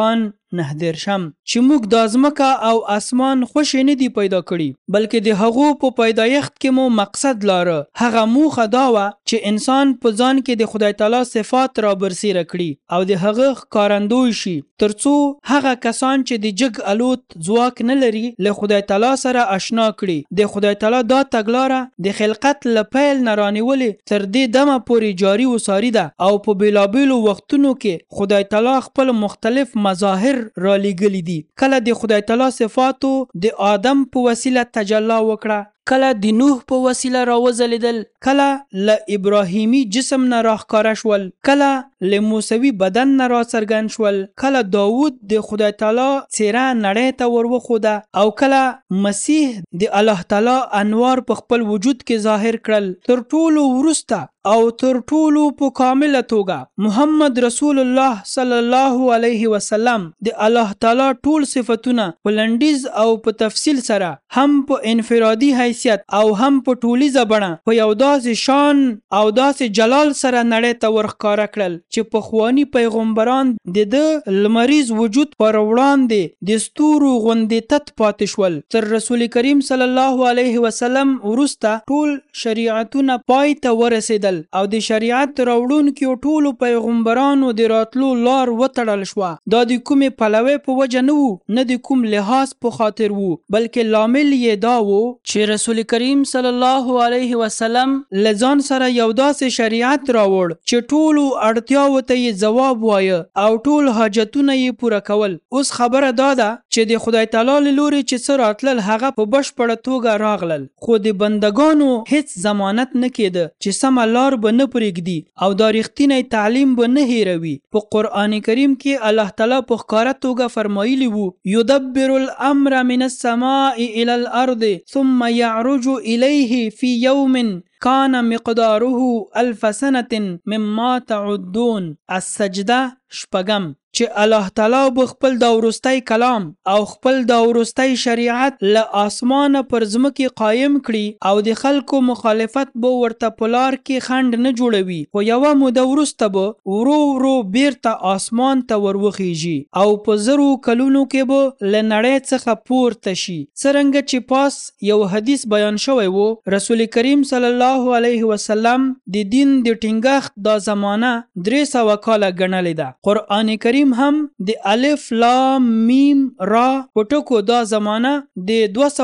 9 چې موږ د ځمکه او اسمان خوشې نه دی پیدا کړي بلکې د هغو په پیدایښت کې مو مقصد لاره. هغه موخه دا وه چې انسان په ځان کې د خدای تعالی صفات را برسیره کړي او د هغه ښکارندوی شي ترڅو هغه کسان چې د جګ الوت ځواک نه لري له خدای تعالی سره آشنا کړي. د خدای تعالی دا تګلاره د خلقت له پیل نه رانیولې تر دې دمه پورې جاري وساري ده او په بیلابیلو وختونو کې خدای تعالی خپل مختلف مظاهر را لېږلي دي. کله د خدای تعالی صفاتو د آدم په وسیله تجلی وکړه، کله د نوح په وسیله راوځلیدل، کله له ابراهیمی جسم نه راښکاره شول، کله له موسوي بدن نه راڅرګند شول، کله داوود د خدای تعالی څیره نړۍ ته وروښوده او کله مسیح د الله تعالی انوار په خپل وجود کې ظاهر کړل. تر ټولو وروسته او تر ټولو په کامله توګه محمد رسول الله صلی الله علیه وسلم د الله تعالی ټول صفتونه په لنډیز او په تفصیل سره هم په انفرادي حیثیت او هم په ټولیزه بڼه په یو داسې شان او داسې جلال سره نړۍ ته ورښکاره کړل چې پخواني پیغمبران د ده لمریز وجود پر وړاندې د ستورو غوندې تت پاتې شول. تر رسول کریم صلی الله علیه وسلم وروسته ټول شریعتونه پای ته ورسېدل او د شریعت راوړونکو ټولو پیغمبرانو د راتلو لار وتړل شوه. دا د کومې پلوې په وجه نه وو نه د کوم لحاظ په خاطر وو بلکې لامل یې دا وو چې رسول کریم صلی الله علیه وسلم له ځان سره یو داسې شریعت راوړ چې ټولو اړتیاوو ته یې ځواب وایه او ټول حاجتونه یې پوره کول. اوس خبره دا ده چې د خدای تعالی له لوري چې څه راتلل هغه په بشپړه توګه راغلل خو د بندګانو هیڅ ضمانت نه کېده چې سمه لار به نه پرېږدي او دا رښتینی تعلیم به نه هیروي. په قرآن کریم کې الله تعالی په ښکاره توګه فرمایلی وو یدبر الامر من السماء الى الارض ثم يعرج الیه فی یوم کان مقداره 1000 سنة مما تعدون. السجده 6 چې الله تعالی به خپل دا وروستی کلام او خپل دا وروستی شریعت له آسمانه پر ځمکې قایم کړي او د خلکو مخالفت به ورته په لار کې خنډ نه جوړوي خو یوه موده وروسته به ورو ورو بیرته آسمان ته ورخیږي او په زرو کلونو کې به له نړۍ څخه پورته شي. څرنګه چې پاس یو حدیث بیان شوی وو رسول کریم صلی الله علیه وسلم د دین د ټینګښت دا زمانه 300 کاله ګڼلې ده. قرآن کریم هم د الف لام میم را په ټکو دا زمانه د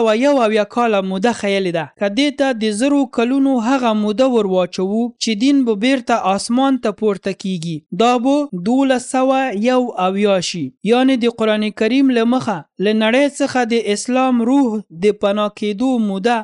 201 کاله موده خیلې ده. که دې ته د زرو کلونو هغه موده ور واچوو چې دین به بیرته آسمان ته پورته کیږي دا به 1201 شي. یعنی د قرآن کریم له مخه له نړۍ څخه د اسلام روح د پناه کېدو موده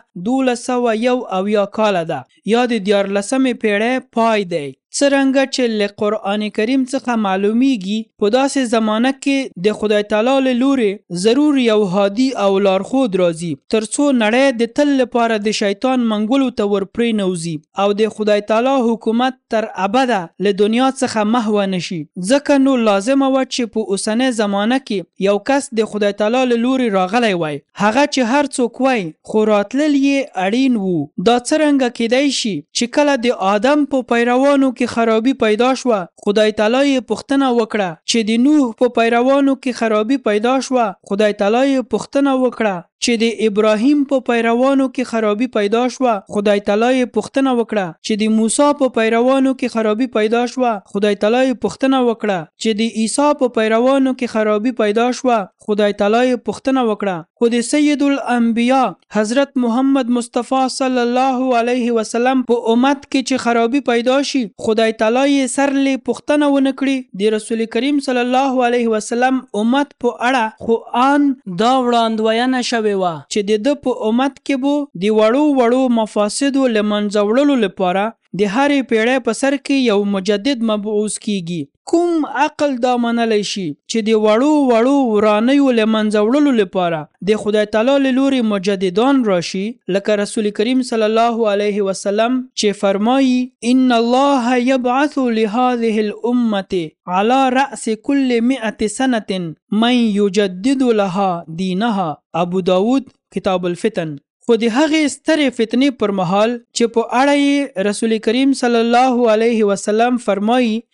1201 کاله ده یا د 14مې پیړۍ پای دی. څرنګه چې له قرآن کریم څخه معلومیږي په داسې زمانه کې د خدای تعالی له لوري ضرور یو هادي او لارښود راځي ترڅو نړۍ د تل لپاره د شیطان منګولو ته ورپرېنوځي او د خدای تعالی حکومت تر ابده له دنیا څخه محو نشي. ځکه نو لازمه وه چې په اوسنۍ زمانه کې یو کس د خدای تعالی له لوري راغلی وای هغه چې هر څوک وای خو راتلل یې اړین وو. دا څرنګه کېدای شي چې کله د آدم په پیروانو کې خرابی پیدا شوه خدای تعالی یې پوښتنه وکړه چې د نوح په پیروانو کې خرابی پیدا شوه خدای تعالی یې پوښتنه وکړه چې د ابراهیم په پیروانو کې خرابی پیدا شوه خدای تعالی یې پوښتنه وکړه چې د موسی په پیروانو کې خرابی پیدا شوه خدای تعالی یې پوښتنه وکړه چې د عیسی په پیروانو کې خرابی پیدا شوه خدای تعالی یې پوښتنه وکړه خو د سید الانبیاء حضرت محمد مصطفی صلی الله علیه وسلم په امت کې چې خرابی پیدا شي خدای تعالی یې سرلې پوښتنه ونه کړي. د رسول کریم صلی الله علیه وسلم امت په اړه خو ان دا وړاندوینه شوې وه چې د ده په امت کې به د وړو مفاسدو له منځه وړلو لپاره د هرې پیړۍ په سر کې یو مجدد مبعوث کیږي. کوم عقل دا منلی شي چې د وړو ورانیو له منځه وړلو لپاره د خدای تعالی له لوري مجددان راشي لکه رسول کریم صلی الله علیه وسلم چې فرمایي ان الله یبعث لهذه الامه على رأس كل 100 سنة من یجدد لها دینها. ابو داود کتاب الفتن. خو د هغې سترې فتنې پر مهال چې په اړه یې رسول کریم صلی الله علیه وسلم فرمایي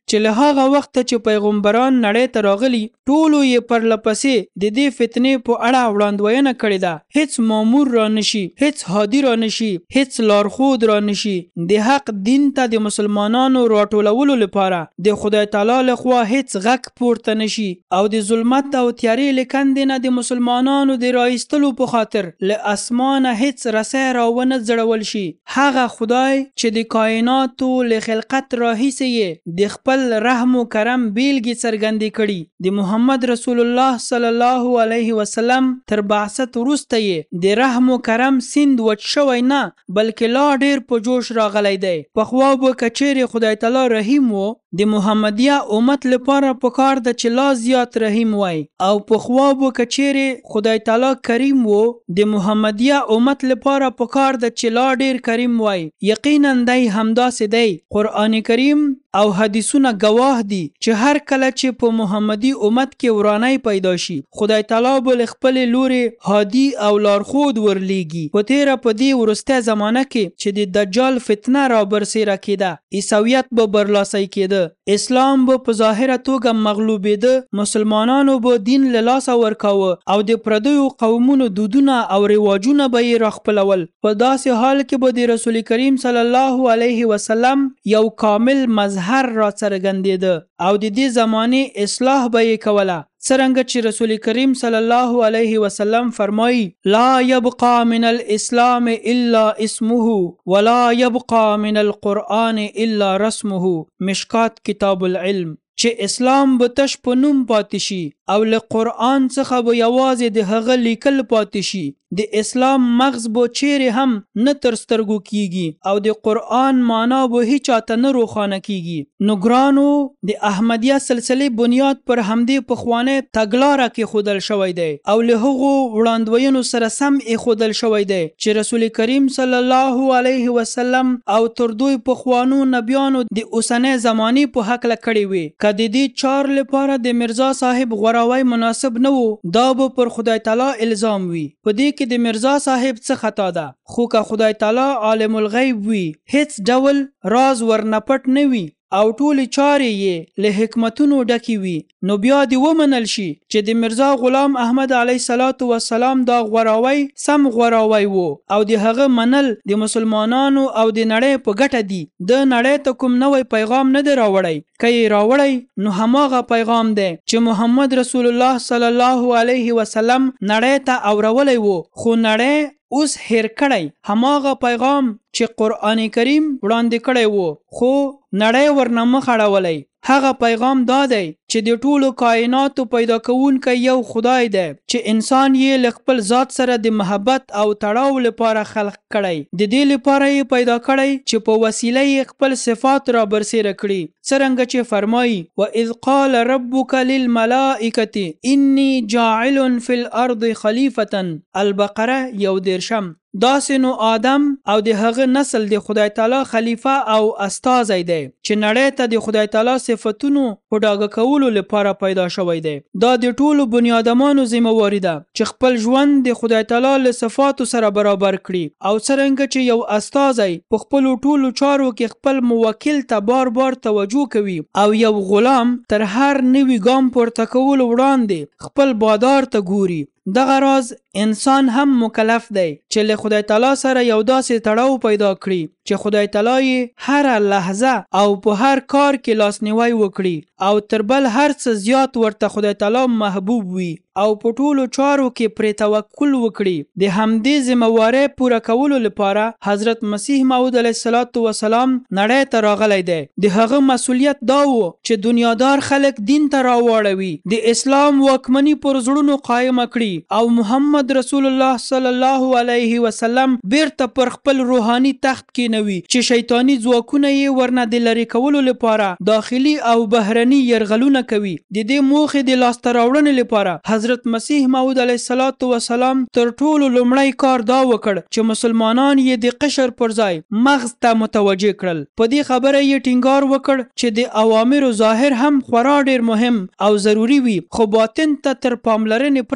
چې له هغه وخته چې پیغمبران نړۍ ته راغلي ټولو یې پرلپسې د دې فتنې په اړه وړاندوینه کړې ده. هیڅ مامور را نشي، هیڅ هادي را نشي، هیڅ لارښود را نشي د حق دین ته د مسلمانانو راټولولو لپاره د خدای تعالی لخوا هیڅ غږ پورته نشي او د ظلمت او تیارې له کندې نه د مسلمانانو د رایستلو په خاطر له اسمانه هیڅ رسی راونه ځړول شي. هغه خدای چې د کائناتو له خلقت راهیسې یې د خپل رحم و کرم بیلګې څرګندې کړي. د محمد رسول الله صلی الله علیه وسلم تر بعثت وروسته یې د رحم و کرم سیند وچ شوی نه بلکې لا ډیر په جوش راغلی دی. پخوا به که چیرې خدای تعالی رحیم و د محمدیه امت لپاره پکار ده چې لا زیات رحیم وای، او پخوا به که چیرې خدای تعالی کریم و د محمدیه امت لپاره پکار ده چې لا ډیر کریم وای. یقینا دی همداسې دی. قرآن کریم او حدیثونه گواه دي چې هر کله چې په محمدي امت کې ورانی پیدا شي خدای تعالی به خپل لوري هادي او لارښود ورلیږي. په تیره په دې وروسته زمانه کې چې د دجال فتنه را برسیره کېده، عیسویت به برلاسی کېده، اسلام به په ظاهره توګه مغلوبېده، مسلمانانو به دین له لاسه ورکاوه او د پردیو قومونو دودونه او رواجونه به یې راخپلول. په داسې حال کې به د رسول کریم صلی الله علیه وسلم یو کامل مظهر را څرګندېده او د دې زمانې اصلاح به یې کوله. څرنګه چې رسول کریم صلی الله علیه وسلم فرمایي لا یبقى من الاسلام الا اسمه ولا یبقى من القرآن الا رسمه. مشکات کتاب العلم. چې اسلام به تش په نوم پاتې شي او له قرآن څخه به یوازې د هغه لیکل پاتې شي. د اسلام مغز به چیرې هم نه تر سترګو کیږي او د قرآن معنا به هیچاته نه روښانه کیږي. نو ګرانو، د احمدیه سلسلې بنیاد پر همدې پخوانۍ تګلاره کېښودل شوی دی او له هغو وړاندوینو سره سم ایښودل شوی دی چې رسول کریم صلی الله علیه وسلم او تر دوی پخوانو نبیانو د اوسنۍ زمانې په هکله کړې وي. که د دې چار لپاره د مرزا صاحب غوراوی مناسب نه وو، دا به پر خدای تعالی الزام وي. په دې کې د مرزا صاحب څه خطا ده؟ خو که خدای تعالی عالم الغیب وي، هیڅ ډول راز ورنه پټ نه وي او ټولې چارې یې له حکمتونو ډکې وي، نو بیا دې ومنل شي چې د مرزا غلام احمد علیه الصلاة والسلام دا غوراوی سم غوراوی وو او د هغه منل د مسلمانانو او د نړۍ په ګټه دي. د نړۍ ته کوم نوی پیغام نه دی راوړی. که یې راوړی نو هماغه پیغام دی چې محمد رسول الله صلی الله علیه وسلم نړۍ ته اورولی وو، خو نړۍ اوس هیر کړی. هماغه پیغام چې قرآن کریم وړاندې کړی وو خو نړۍ ورنه مخ اړولی. هغه پیغام دا دی چې د ټولو کائناتو پیدا کوونکی یو خدای دی چې انسان یې له خپل ذات سره د محبت او تړاو لپاره خلق کړی. د دې لپاره یې پیدا کړی چې په وسیله یې خپل صفات را برسیره کړي. څرنګه چې فرمایي وَإِذْ قَالَ رَبُّكَ لِلْمَلَائِكَةِ إِنِّي جَاعِلٌ فِي الْأَرْضِ خَلِيفَةً. البقره 1. داسې نو آدم او د هغه نسل د خدای تعالی خلیفه او استازی دی چې نړۍ ته د خدای تعالی صفتونو په ډاګه کولو لپاره پیدا شوی دی. دا د ټولو بنیادمانو ذمہواری ده چې خپل ژوند د خدای تعالی له صفاتو سره برابر کړي او څرنګه چې یو استازی په خپلو ټولو چارو کې خپل موکل ته بار بار توجه کوي او یو غلام تر هر نوي ګام پورته کولو وړاندې خپل بادار ته ګوري. دغه راز انسان هم مکلف دی چې له خدای تعالی سره یو داسې تړاو پیدا کړي چې خدای تعالی هر لحظه او په هر کار کې لاسنیوي وکړي او تر بل هر څه زیات ورته خدای تعالی محبوب وي او په ټولو چارو کې پرې توکل وکړي. د همدې ذمہواری پوره کولو لپاره حضرت مسیح موعود علیه السلام نړۍ ته راغلی دی. د هغه مسؤلیت دا و چې دنیادار خلک دین ته راوړوي، د اسلام واکمني پر زړونو قائم کړي او محمد رسول الله صلی الله علیه وسلم بیرته پر خپل روحاني تخت کېنوي چې شیطانی ځواکونه یې ورنه د لرې کولو لپاره داخلي او بهرني یرغلونه کوي. د دې موخې د لاسته راوړنې لپاره حضرت مسیح موعود علیه السلام تر ټولو لومړی کار دا وکړ چې مسلمانان یې د قشر پر ځای مغز ته متوجه کړل. په دې خبره یې ټینګار وکړ چې د اوامرو ظاهر هم خورا ډیر مهم او ضروری وي، خو باطن ته تر پاملرنې پرته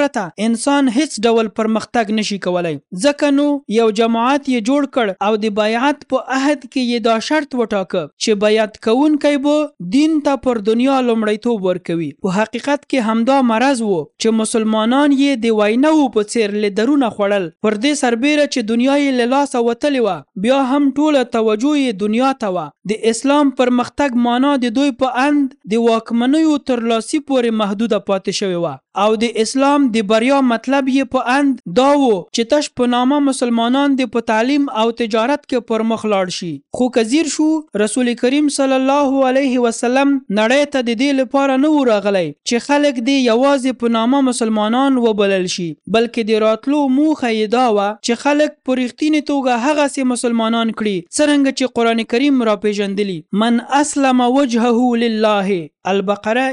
انسان هیڅ ډول پرمختګ نشي کولای. ځکه نو یو جماعت یې جوړ کړ او د بیعت په عهد کې یې دا شرط وټاکه چې بیعت کوونکی به دین ته پر دنیا لومړیتوب ورکوي. په حقیقت کې همدا مرض و چې مسلمانان یې د وینو په څیر لیدرونه خوړل. پر دې سربیره چې دنیا یې له لاسه وتلې وه، بیا هم ټوله توجه یې دنیا ته وه. د اسلام پرمختګ معنا د دوی په اند د واکمنیو ترلاسي پورې محدوده پاتې شوې وه، او د اسلام د بریا مطلب یې په اند دا و چې تش په نامه مسلمانان د په تعلیم او تجارت کې پر مخ لاړ شي. خو کزیر شو رسول کریم صلی الله علیه وسلم نړۍ ته د دې لپاره نه و راغلی چې خلک دې یوازې په نامه مسلمانان وبلل شي، بلکې د راتلو موخه یې دا وه چې خلک په رښتینې توګه هغسې مسلمانان کړي څرنګه چې قرآن کریم را پیژندلی. من اسلم وجهه لله، البقره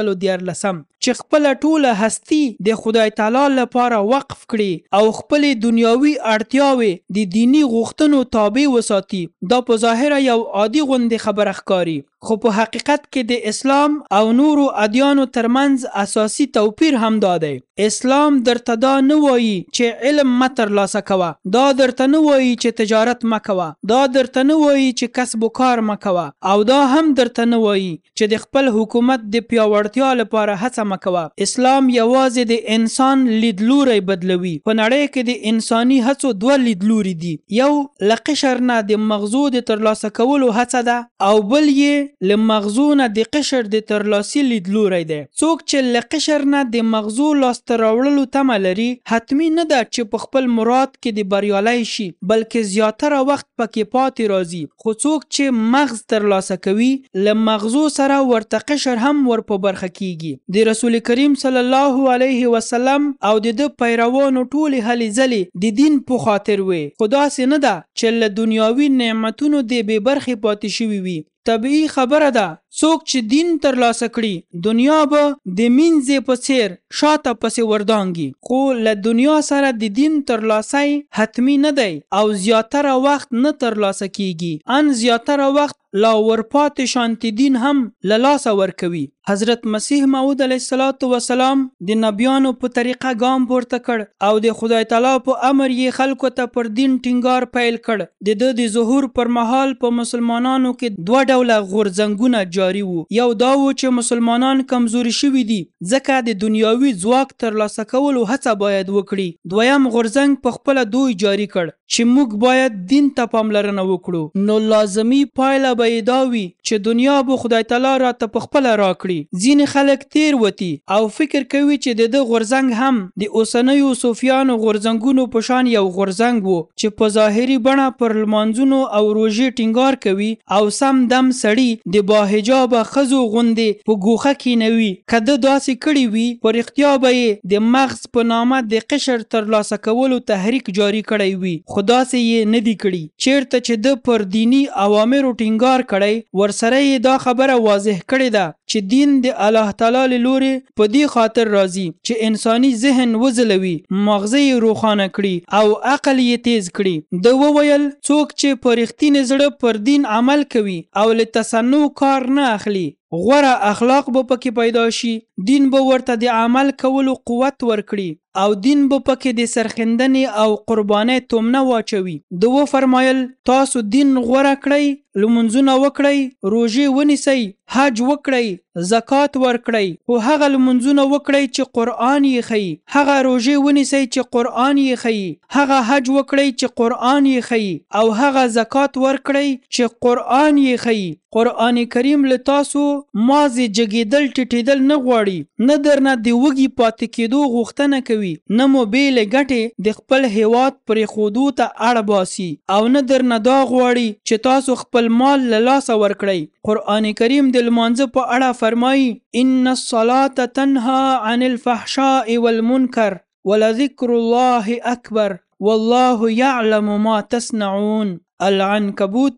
114، چې خپل ټوله هستی د خدای تعالی لپاره وقف کړي او خپل دنیاوي اړتیاوې د دینی غوښتنو تابع وساتي. دا په ظاهره یو عادي غوندې خبره ښکاري، خو په حقیقت کې د اسلام او نورو ادیانو ترمنځ اساسي توپیر هم دا دی. اسلام درته دا نه وایي چې علم مه ترلاسه کوه، دا درته نه وایي چې تجارت مه کوه، دا درته نه وایي چې کسب و کار مه کوه، او دا هم درته نه وایي چې د خپل حکومت د پیاوړتیا لپاره هڅه مه کوه. اسلام یوازې د انسان لیدلوری بدلوي. په نړۍ کې د انساني هڅو دوه لیدلوري دي، یو له قشر نه د مغزو د ترلاسه کولو هڅه ده، او بل یې له مغزو نه د قشر د ترلاسي لیدلوری دی. څوک چې له قشر نه د مغزو لاسته راوړلو تمه لري، حتمی نه ده چې په خپل مراد کې د بریالی شي، بلکې زیاتره وخت پکې پاتې راځي. خو څوک چې مغز ترلاسه کوي، له مغزو سره ورته قشر هم ور په برخه کیږي. د رسول کریم صلی الله علیه وسلم او د ده پیروانو ټولې هلې ځلې د دین په خاطر وي، خو داسې نه ده چې له دنیاوي نعمتونو د بې برخې پاتې شوي وي. طبیعي خبره ده څوک چې دین ترلاسه کړي، دنیا به د مینځې په څیر شاته پسې وردانګي، خو له دنیا سره د دین ترلاسی حتمی نه دی او زیاتره وخت نه ترلاسه کیږي. ان زیاتره وخت لا ورپاتې شانتی دین هم له لاسه ورکوي. حضرت مسیح موعود علیه السلام د نبیانو په طریقه ګام پورته کړ او د خدای تعالی په امر یې خلکو ته پر دین ټینګار پیل کړ. د ده د ظهور پر مهال په مسلمانانو کې دوه ډوله غورځنګونه جاری وو. یو دا و چې مسلمانان کمزوري شوي دي ځکه د دنیاوي ځواک ترلاسه کولو هڅه باید وکړي. دویم غورځنګ په خپله دوی جاری کړ چې موږ باید دین ته پاملرنه وکړو. نو لازمي پایله به یې دا وي چې دنیا به خدای تعالی راته په خپله راکړي. ځینې خلک تیر وتی او فکر کوي چې د ده غورځنګ هم د اوسنیو صوفیانو غورځنګونو په شان یو غورځنګ و چې په ظاهري بڼه پر لمانځونو او روژې ټینګار کوي او سم دم سړي د باحجابه ښځو غوندې په ګوښه کینوي. که ده داسې کړي وي، په رښتیا به یې د مغز په نامه د قشر ترلاسه کولو تحریک جاری کړی وي، خو داسې یې نه دي کړي. چیرته چې ده پر دینی اوامرو ټینګار کړی، ورسره یې دا خبره واضح کړې ده چې دین د الله تعالی له لوري په دې خاطر راځي چې انساني ذهن وځلوي، مغزه یې روښانه کړي او عقل یې تیز کړي. ده وویل څوک چې په رښتینې زړه پر دین عمل کوي او له تصنع کار نه اخلي، غوره اخلاق به پکې پیدا شي. دین به ورته د عمل کولو قوت ورکړي او دین به پکې د سرښندنې او قربانۍ تومنه واچوي. ده وفرمایل تاسو دین غوره کړئ، لمونځونه وکړئ، روژې ونیسئ، حج وکړئ، زکات ورکړئ، خو هغه لمونځونه وکړئ چې قرآن یې ښیي، هغه روژې ونیسئ چې قرآن یې ښیي، هغه حج وکړئ چې قرآن یې ښیي، او هغه زکات ورکړئ چې قرآن یې ښیي. قرآن کریم له تاسو مازې جګېدل ټیټېدل نه غواړي، نه درنه د وږي پاتې کېدو غوښتنه کوي، نه مو بېلې ګټې د خپل هیواد پرېښودو ته اړ باسي، او نه درنه دا غواړي چې تاسو خپل مال له لاسه ورکړئ. قرآن کریم د لمانځه په اړه فرمایي ان الصلاة تنهى عن الفحشاء والمنکر ولذکر الله اکبر والله یعلم ما تصنعون. العنکبوت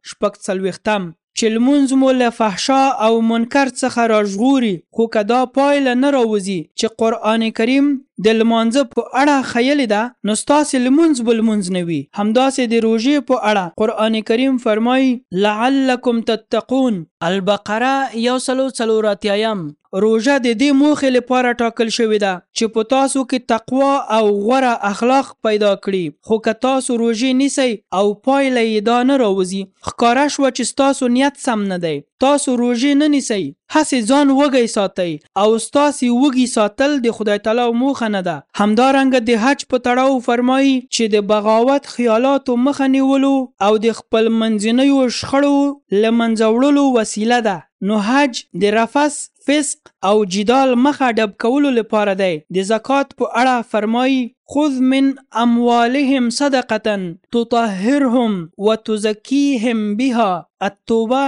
40. چې لمونځ مو له فحشا او منکر څخه راژغوري، خو که دا پایله نه راوځي چې قرآن کریم د لمانځه په اړه خیلې ده نو ستاسې لمونځ به لمونځ نه وي. همداسې د روژې په اړه قرآن کریم فرمایي لعلکم تتقون. البقره 144. روژه د دې موخې لپاره ټاکل شوې ده چې په تاسو کې تقوا او غوره اخلاق پیدا کړي. خو که تاسو روژې نیسئ او پایله یې دا نه راوځي، ښکاره شوه چې ستاسو نیت سم نه دی. تاسو روژې نه نیسئ، هسې ځان وږی ساتئ او ستاسې وږي ساتل د خدای تعالی موخه نه ده. همدارنګه د حج په تړاو فرمایي چې د بغاوت خیالاتو مخه نیولو او د خپل منځنیو شخړو له منځه وړلو وسیله ده. نو حج د رفث، فسق او جدال مخه ډب کولو لپاره دی. د زکات په اړه فرمایي خذ من اموالهم صدقه تطهرهم وتزکیهم بها. التوبه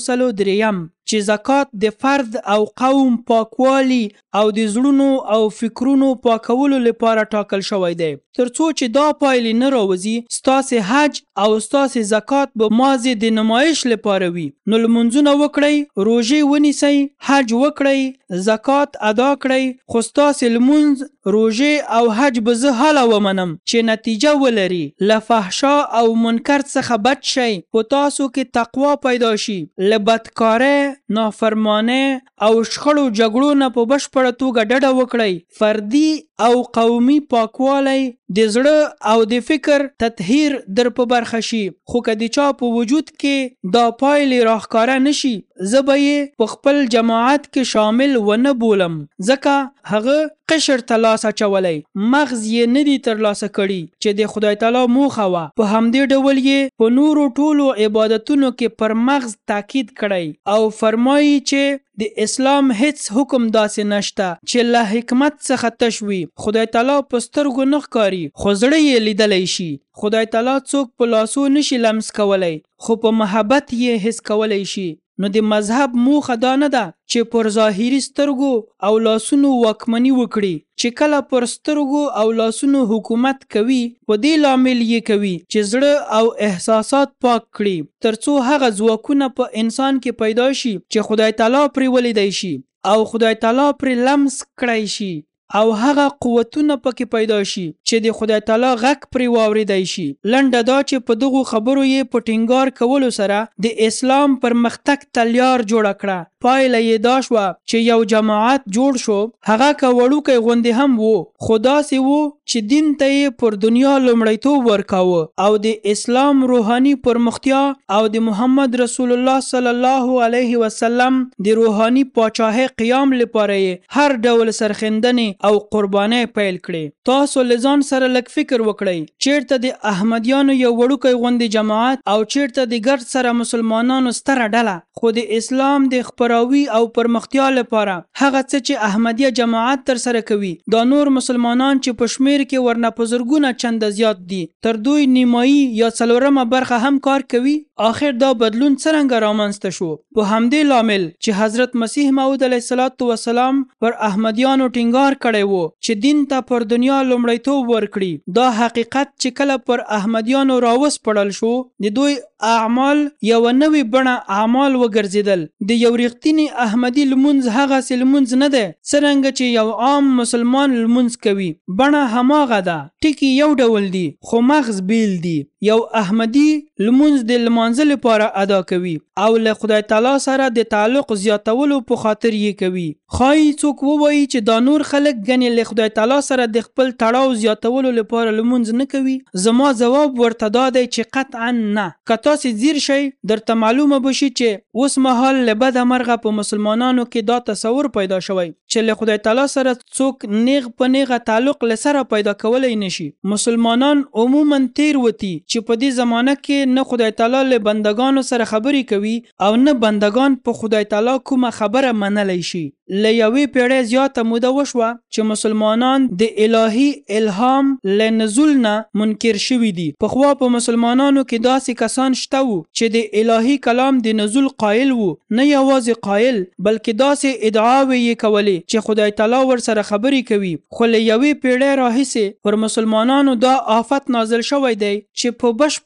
103. چې زکات د فرد او قوم پاکوالی او د زړونو او فکرونو پاکولو لپاره ټاکل شوی دی. ترڅو چې دا پایلې نه راوځي، ستاسې حج او ستاسې زکات به مازې د نمایش لپاره وي. نو لمونځونه وکړئ، روژې ونیسئ، حج وکړئ، زکات ادا کړئ، خو ستاسې لمونځ، روژې او حج به زه هله ومنم چې نتیجه ولري. له فحشا او منکر څخه بچ شئ، په تاسو کې تقوا پیدا شي، له بدکارۍ، نافرمانه او شخړو جګړو نه په بشپړه توګه ډډه وکړئ. فردي او قومي پاکوالی د زړه او د فکر تطهیر در په برخه شي. خو که د چا په وجود کې دا پایلې راښکاره نشي، زه به یې په خپل جماعت کې شامل ونه بولم، ځکه هغه قشر ته لاس اچولی، مغز یې نه دی ترلاسه کړي چې د خدای تعالی موخه وه. په همدې ډول یې په نورو ټولو عبادتونو کې پر مغز تاکید کړی او فرمایي چې د اسلام هیڅ حکم داسې نشته چې له حکمت څخه تش وي. خدای تعالی په سترګو نه ښکاري خو زړه یې لیدلی شي. خدای تعالی څوک په لاسو نشي لمس کولی خو په محبت یې حس کولی شي. نو د مذهب موخه دا نه ده چې پر ظاهري سترګو او لاسونو واکمني وکړي. چې کله پر سترګو او لاسونو حکومت کوي، په دې لامل یې کوي چې زړه او احساسات پاک کړي، ترڅو هغه ځواکونه په انسان کې پیدا شي چې خدای تعالی پرې ولیدی شي او خدای تعالی پرې لمس کړی شي او هغه قوتونه پکې پیدا شي چې د خدای تعالی غږ پرې واوریدی شي. لنډه دا چې په دغو خبرو یې په ټینګار کولو سره د اسلام پرمختګ ته لار جوړه کړه. پایله یې دا شوه چې یو جماعت جوړ شو، هغه که وړوکی غوندې هم و، خو داسې و چې دین ته یې پر دنیا لومړیتوب ورکاوه او د اسلام روحاني پرمختیا او د محمد رسول الله صلی الله علیه وسلم د روحاني پاچاهۍ قیام لپاره یې هر ډول سرښندنې او قربانۍ پیل کړې. تاسو له ځان سره لږ فکر وکړئ، چیرته د احمدیانو یو وړوکی غوندې جماعت او چیرته د ګرد سره مسلمانانو ستره ډله. خو د اسلام د خپراوي او پرمختیا لپاره هغه څه چې احمدیه جماعت تر سره کوي، دا نور مسلمانان چې په شمیر کې ورنه په زرګونه چنده زیات دي، تر دوی نیمایي یا څلورمه برخه هم کار کوي. آخر دا بدلون څرنګه رامنځته شو؟ په همدې لامل چې حضرت مسیح موعود علیه السلام پر احمدیانو ټینګار کړی وو چې دین ته پر دنیا لومړیتوب ورکړي. دا حقیقت چې کله پر احمدیانو راوسپړل شو، د دوی اعمال یو نوې بڼه اعمال وګرځیدل. د یو رښتینی احمدي لمونځ هغسې لمونځ نه دی څرنګه چې یو عام مسلمان لمونځ کوي. بڼه هماغه ده، ټکي یو ډول دي خو مغز بیل دي. یو احمدي لمونځ د لمانځه لپاره ادا کوي او له خدای تعالی سره د تعلق زیاتولو په خاطر یې کوي. ښایي څوک ووایي چې دا نور خلک ګنې له خدای تعالی سره د خپل تړاو زیاتولو لپاره لمونځ نه کوي. زما ځواب ورته دا دی چې قطعا نه. که تاسې ځیر شئ، درته معلومه بشي چې اوس مهال له بده مرغه په مسلمانانو کې دا تصور پیدا شوی چې له خدای تعالی سره څوک نیغ په نیغه تعلق له سره پیدا کولی نشي. مسلمانان عموما تیر وتی چې په دې زمانه کې نه خدای تعالی له بندگانو سره خبرې کوي او نه بندگان په خدای تعالی کومه خبره منلی شي. له یوې پیړۍ زیاته موده وشوه چې مسلمانان د الهي الهام له نزول نه منکر شوي دي. پخوا په مسلمانانو کې داسې کسان شته وو چې د الهي کلام د نزول قائل وو، نه یوازې قائل بلکې داسې ادعاوې یې کولې چې خدای تعالی ورسره خبرې کوي. خو له یوې پیړۍ راهیسې پر مسلمانانو دا آفت نازل شوی دی چې په بشپړ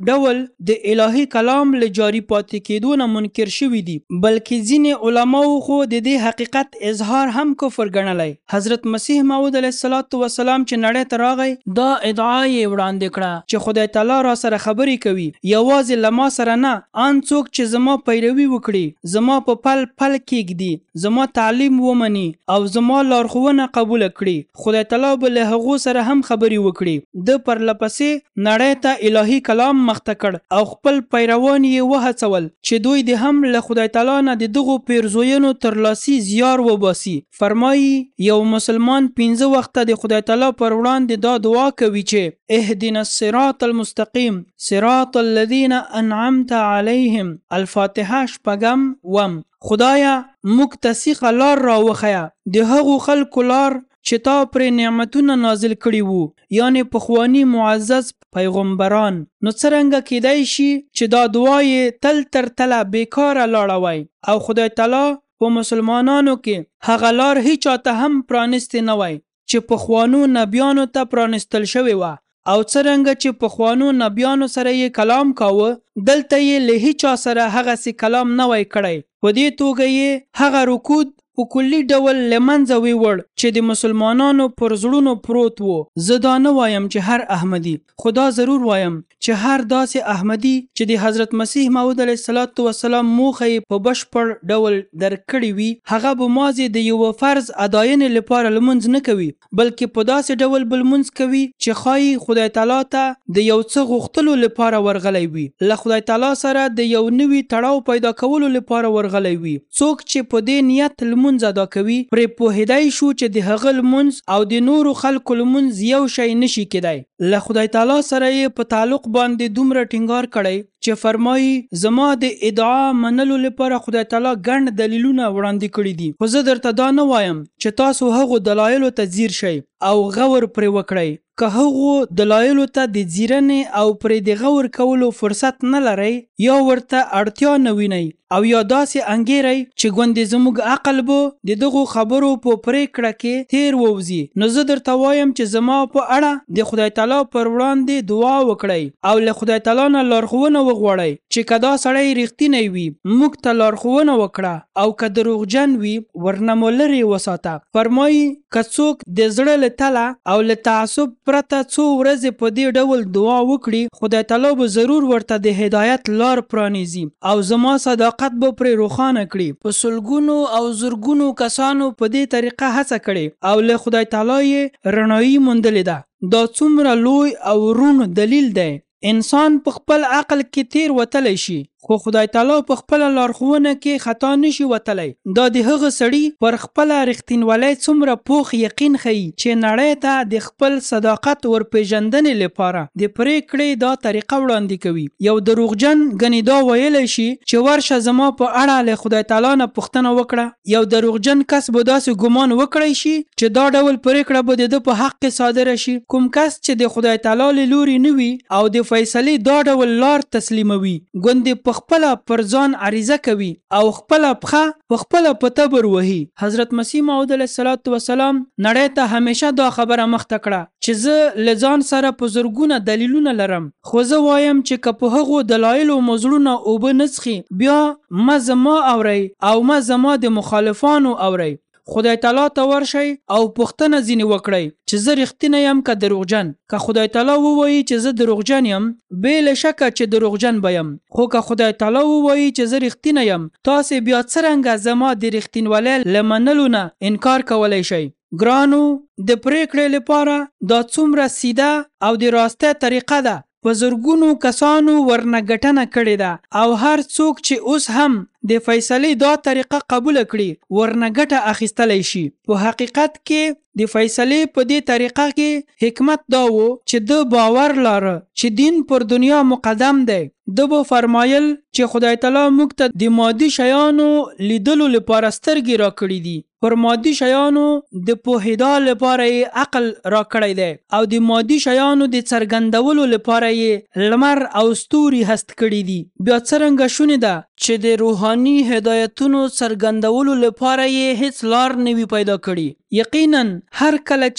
ډول د الهي کلام له جاری پاتې کېدو نه منکر شوي دي، بلکې ځینې علماو خو د دې حقیقت اظهار هم کفر ګڼلی. حضرت مسیح موعود علیه السلام چې نړۍ ته راغی، دا ادعا یې وړاندې کړه چې خدای تعالی را سره خبرې کوي، یوازې له ما سره نه، ان څوک چې زما پیروي وکړي، زما په پل پل کېږدي، زما تعلیم ومني او زما لارښوونه قبول کړي، خدای تعالی به له هغو سره هم خبرې وکړي. د پرلپسې نړۍ ته الهي کلام مخته کړ او خپل پیروان یې وهڅول چې دوی د هم له خدای تعالی نه د دغو پیرزوینو ترلاسي زیار وباسي. فرمایي یو مسلمان 15 وخته د خدای تعالی پر وړاندې دا دعا کوي چې اهدنا الصراط المستقیم صراط الذین انعمت علیهم. الفاتحه شپږم وم. خدایا موږ ته سیخه لار راوښیه، د هغو خلکو لار چې تا پرې نعمتونه نازل کړي وو، یعنی پخواني معزز پیغمبران. نو څرنګه کیدای شي چې دا دعا یې تل تر تله بیکاره لاړه وای او خدای تعالی په مسلمانانو کې هغه لار هیچاته هم پرانستې نه وای چې پخوانو نبیانو ته پرانستل شوې وه، او څرنګه چې پخوانو نبیانو سره یې کلام کاوه، دلته یې له هیچا سره هغسې کلام نه وای کړی. په دې توګه یې هغه رکود په کلی ډول له منځه ویوړ چې د مسلمانانو پر زړونو پروت وو. زه دا نه وایم چې هر احمدي، خدا ضرور وایم چې هر داسې احمدي چې د حضرت مسیح موعود علیه السلام موخه یې په بشپړ ډول درکړې وي، هغه به مازې د یو فرض اداینې لپاره لمونځ نه کوي، بلکې په داسې ډول به لمونځ کوي چې ښایي خدای تعالی ته د یو څه غوښتلو لپاره ورغلی وي، له خدای تعالی سره د یو نوي تړاو پیدا کولو لپاره ورغلی وي. څوک چې په دې نیت لمونځ ادا کوي، پرې پوهیدای شو چې د هغه لمونځ او د نورو خلکو لمونځ یو شی نشي کېدای. له خدای تعالی سره یې په تعلق باندې دومره ټینګار کړی چې فرمایي زما د ادعا منلو لپاره خدای تعالی ګڼ دلیلونه وړاندې کړي دي، خو زه درته دا نه وایم چې تاسو هغو دلایلو ته ځیر شئ او غور پرې وکړئ. که هغو دلایلو ته د ځیرنې او پرې د غور کولو فرصت نه لرئ، یا ورته اړتیا نه وینئ، او یا داسې انګیرئ چې ګوندې زموږ عقل به د دغو خبرو په پرېکړه کې تیر ووځي، نو زه درته وایم چې زما په اړه د خدای تعالی پر وړاندې دعا وکړئ او له خدای تعالی نه لارښوونه وغواړئ چې که دا سړی رښتینی وي موږ ته لارښوونه وکړه، او که دروغجن وي ورنه مو لرې وساته. فرمایي که څوک د زړه له تله او له تعصب پرته څو ورځې په دې ډول دعا وکړي، خدای تعالی به ضرور ورته د هدایت لار پرانیزي او زما صداقت به پرې روښانه کړي. په سلګونو او زرګونو کسانو په دې طریقه هڅه کړې او له خدای تعالی یې رڼایي موندلې ده. دا څومره لوی او روڼ دلیل دی. انسان په خپل عقل کې تیر وتلی شي، خو خدای تعالی په خپل لارښوونه کې خطا نشي وتلی. دا د هغه سړي پر خپل رښتینولۍ څومره پوخ یقین ښیي چې نړۍ ته د خپل صداقت ورپېژندنې لپاره د پرېکړې دا طریقه وړاندې کوي. یو دروغجن ګنې دا ویلی شي چې ورشه زما په اړه له خدای تعالی نه پوښتنه وکړه. یو دروغجن کس به داسې ګمان وکړی شي چې دا ډول پرېکړه به د ده په حق کې صادره شي. کوم کس چې د خدای تعالی له لورې نه وي او د فیصلې دا ډول لار تسلیموي، ګوندې خپل پر ځان عریضه کوي او خپل پخه په خپل په تبر وهي. حضرت مسیح موعود علیه السلام نړۍ ته همیشه دا خبره مخته کړه چې زه له ځان سره په زرګونه دلیلونه لرم، خو زه وایم چې که په هغو دلایلو مو زړونه اوبه نه څښي، بیا مه زما اورئ او مه زما د مخالفانو اورئ. خدای تعالی ته ورشئ او پوښتنه ځینې وکړئ چې زه رښتینی یم که دروغجن. که خدای تعالی ووایي چې زه دروغجن یم، بې له شکه چې دروغجن به یم، خو که خدای تعالی ووایي چې زه رښتینی یم، تاسې بیا څرنګه زما د رښتینولۍ له منلو نه انکار کولی شئ؟ ګرانو، د پرېکړې لپاره دا څومره سیده او د راستۍ طریقه ده. په زرګونو کسانو ورنه ګټنه کړې ده او هر څوک چې اوس هم د فیصلې دا طریقه قبول کړي ورنه ګټه اخیستلی شي. په حقیقت کې د فیصلې په دې طریقه کې حکمت دا و چې د باور لاره چې دین پر دنیا مقدم دی. د به فرمایل چې خدای تعالی موږ ته د مادي شیانو لیدلو لپاره سترګې را کړي دي، پر مادي شیانو د پوهېدا لپاره یې عقل را کړی دی، او د مادي شیانو د څرګندولو لپاره یې لمر او ستوري هست کړي دي. بیا څرنګه شونې ده چې د روحاني هدایتونو څرګندولو لپاره یې هیڅ لار نه وي پیدا کړي. یقینا هر کله چې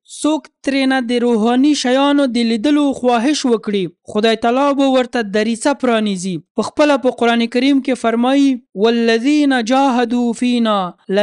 څوک ترېنه د روحاني شیانو د لیدلو خواهش وکړي خدای تعالی به ورته دریڅه پرانیزي. پخپله په قرآن کریم کې فرمایي والذین جاهدوا فینا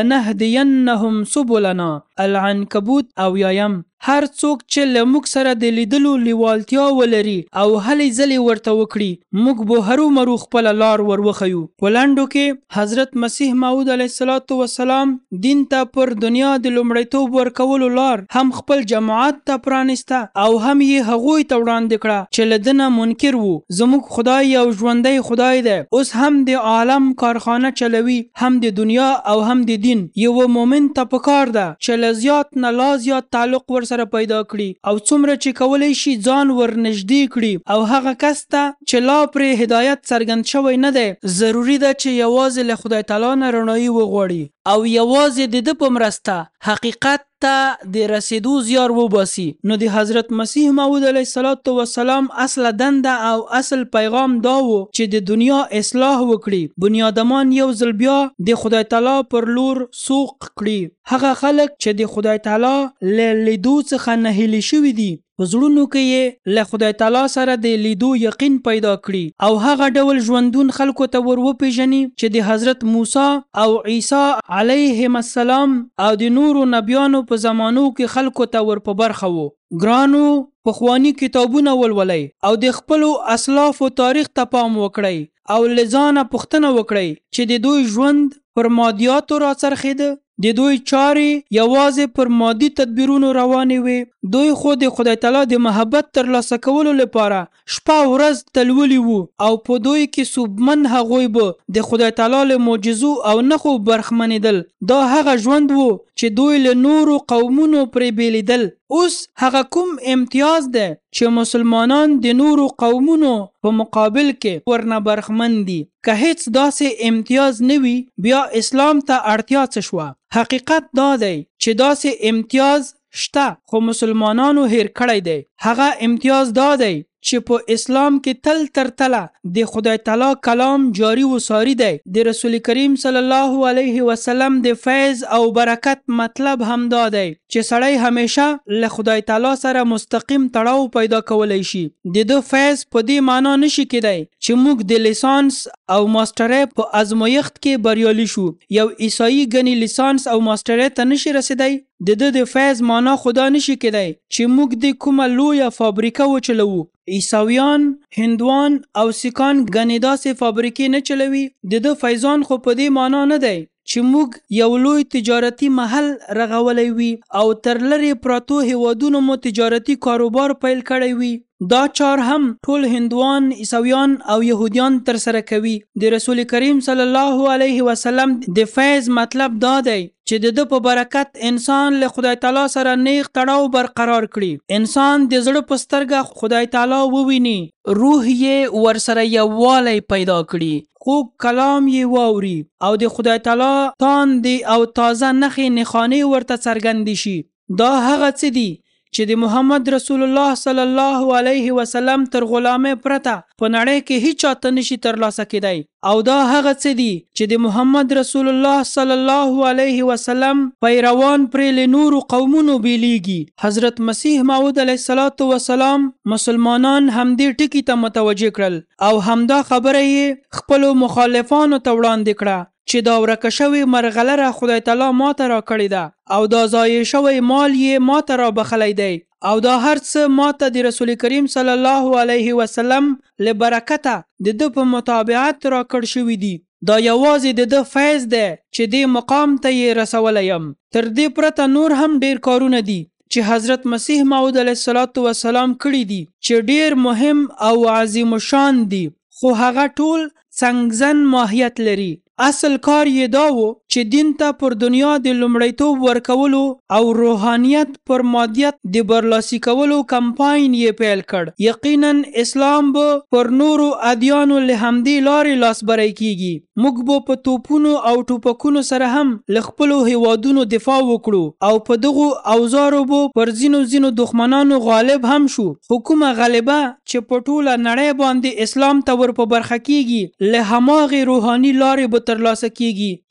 لنهدینهم سبلنا. العنکبوت 80. هر څوک چې له موږ سره د لیدلو لیوالتیا ولري او هلې ځلې ورته وکړي موږ به هرومرو خپله لار وروښیو. په لنډو کې حضرت مسیح موعود علیه السلام دین ته پر دنیا د لومړیتوب ورکولو لار هم خپل جماعت ته پرانسته او هم یې هغوی ته وړاندې کړه چې له ده نه منکر وو. زموږ خدای یو ژوندی خدای دی، اوس هم د عالم کارخانه چلوي، هم د دنیا او هم د دین. یو مؤمن ته پکار ده چې له زیات نه لا زیات تعلق سره پیدا کړي او څومره چې کولی شي ځان ورنږدې کړي او هغه کس ته چې لا پرې هدایت څرګند شوی نه دی ضروري ده چې یوازې له خدای تعالی نه رڼایي وغواړي او یوازې د ده په مرسته حقیقت ته د رسیدو زیار وباسي. نو د حضرت مسیح موعود علیه السلام اصل دنده او اصل پیغام دا و چې د دنیا اصلاح وکړي، بنیادمان یو ځل بیا د خدای تعالی پر لور سوق کړي. هغه خلک چې د خدای تعالی له لیدو څخه نهیلي شوي دي په زړونو کې یې له خدای تعالی سره د لیدو یقین پیدا کړي او هغه ډول ژوندون خلکو ته ور وپېژني چې د حضرت موسی او عیسی علیهم السلام او د نورو نبیانو په زمانو کې خلکو ته ور په برخه وو. ګرانو پخوانی کتابونه ولولئ او د خپلو اسلافو تاریخ ته پام وکړئ او له ځانه پوښتنه وکړئ چې د دوی ژوند پر مادیاتو راڅرخېده، د دوی چارې یوازې پر مادي تدبیرونو روانې وې. دوی خو د خدای تعالی د محبت ترلاسه کولو لپاره شپه ورځ تلولي وو او په دوی کې صوبمن هغوی به د خدای تعالی له معجزو او نښو برخمنېدل. دا هغه ژوند وو چې دوی له نورو قومونو پرې بیلیدل. اوس هغه کوم امتیاز ده چې مسلمانان د نورو قومونو په مقابل کې ورنه برخمن دي؟ که هیڅ داسې امتیاز نه وي بیا اسلام ته اړتیا څه شوه؟ حقیقت دا دی چې داسې امتیاز شته خو مسلمانانو هیر کړی دی. هغه امتیاز دا دی چې په اسلام کې تل تر تله د خدای تعالی کلام جاری و ساری دی. د رسول کریم صلی الله علیه وسلم د فیض او برکت مطلب هم دا دی چې سړی همیشه له خدای تعالی سره مستقیم تړاو پیدا کولی شي. د ده فیض په دې معنا نشي کېدی چې موږ د لیسانس او ماسترۍ په ازمایښت کې بریالي شو. یو عیسائی ګنې لیسانس او ماسترۍ ته نشي رسیدی. د ده د فیض معنا خدا نشي کېدی چې موږ د کومه لویه فابریکه وچلوو. عیسویان، هندوان او سیکان ګنې داسې فابریکې نه چلوي. د ده فیضان خو په دې معنا نه دی چې موږ یو لوی تجارتي محل رغولی وي او تر لرې پراتو هیوادونو مو تجارتي کاروبار پیل کړی وي. دا چار هم ټول هندوان، عیسویان او یهودیان تر سره کوي. د رسول کریم صلی الله علیه وسلم د فیض مطلب دا دی چې د ده په برکت انسان له خدای تعالی سره نیغ تړاو برقرار کړي. انسان د زړه په سترګه خدای تعالی وویني، روح یې ورسره یووالی پیدا کړي، خوږ کلام یې واوري او د خدای تعالی تاندې او تازه نښې نښانې ورته څرګندې شي. دا هغه څه دي چې د محمد رسول الله صلی الله علیه وسلم تر غلامۍ پرته په نړۍ کې هیڅ چاته نشي ترلاسه کېدی. او دا هغه څه دي چې د محمد رسول الله صلی الله علیه وسلم پیروان پرې له نورو قومونو بیلیږي. حضرت مسیح موعود علیه السلام مسلمانان همدې ټکي ته متوجه کړل او همدا خبره یې خپلو مخالفانو ته وړاندې کړه چې دا ورکه شوې مرغلره خدای تعالی ماته را کړې ده او دا ضایع شوی مال یې ماته را بخلی دی او دا هر څه ماته د رسول کریم صلی الله علیه وسلم له برکته د ده په متابعت را کړ شوي دي. دا یوازې د ده فیض دی چې دې مقام ته یې رسولی یم. تر دې پرته نور هم ډیر کارونه دي چې حضرت مسیح موعود علیه السلام کړي دي چې ډیر مهم او عظیم الشان دي خو هغه ټول څنګزن ماهیت لري. اصل کار یې دا و چې دین ته پر دنیا د لومړیتوب ورکولو او روحانیت پر مادیت د برلاسي کولو کمپاین یې پیل کړ. یقینا اسلام به پر نورو ادیانو له همدې لارې لاسبری کیږي. موږ به په توپونو او ټوپکونو سره هم له خپلو هیوادونو دفاع وکړو او په دغو اوزارو به پر ځینو دښمنانو غالب هم شو. خو کومه غلبه چې په ټوله نړۍ باندې اسلام ته ور په برخه کیږي له هماغې روحاني لارې به ترلاسه کیږي چې حضرت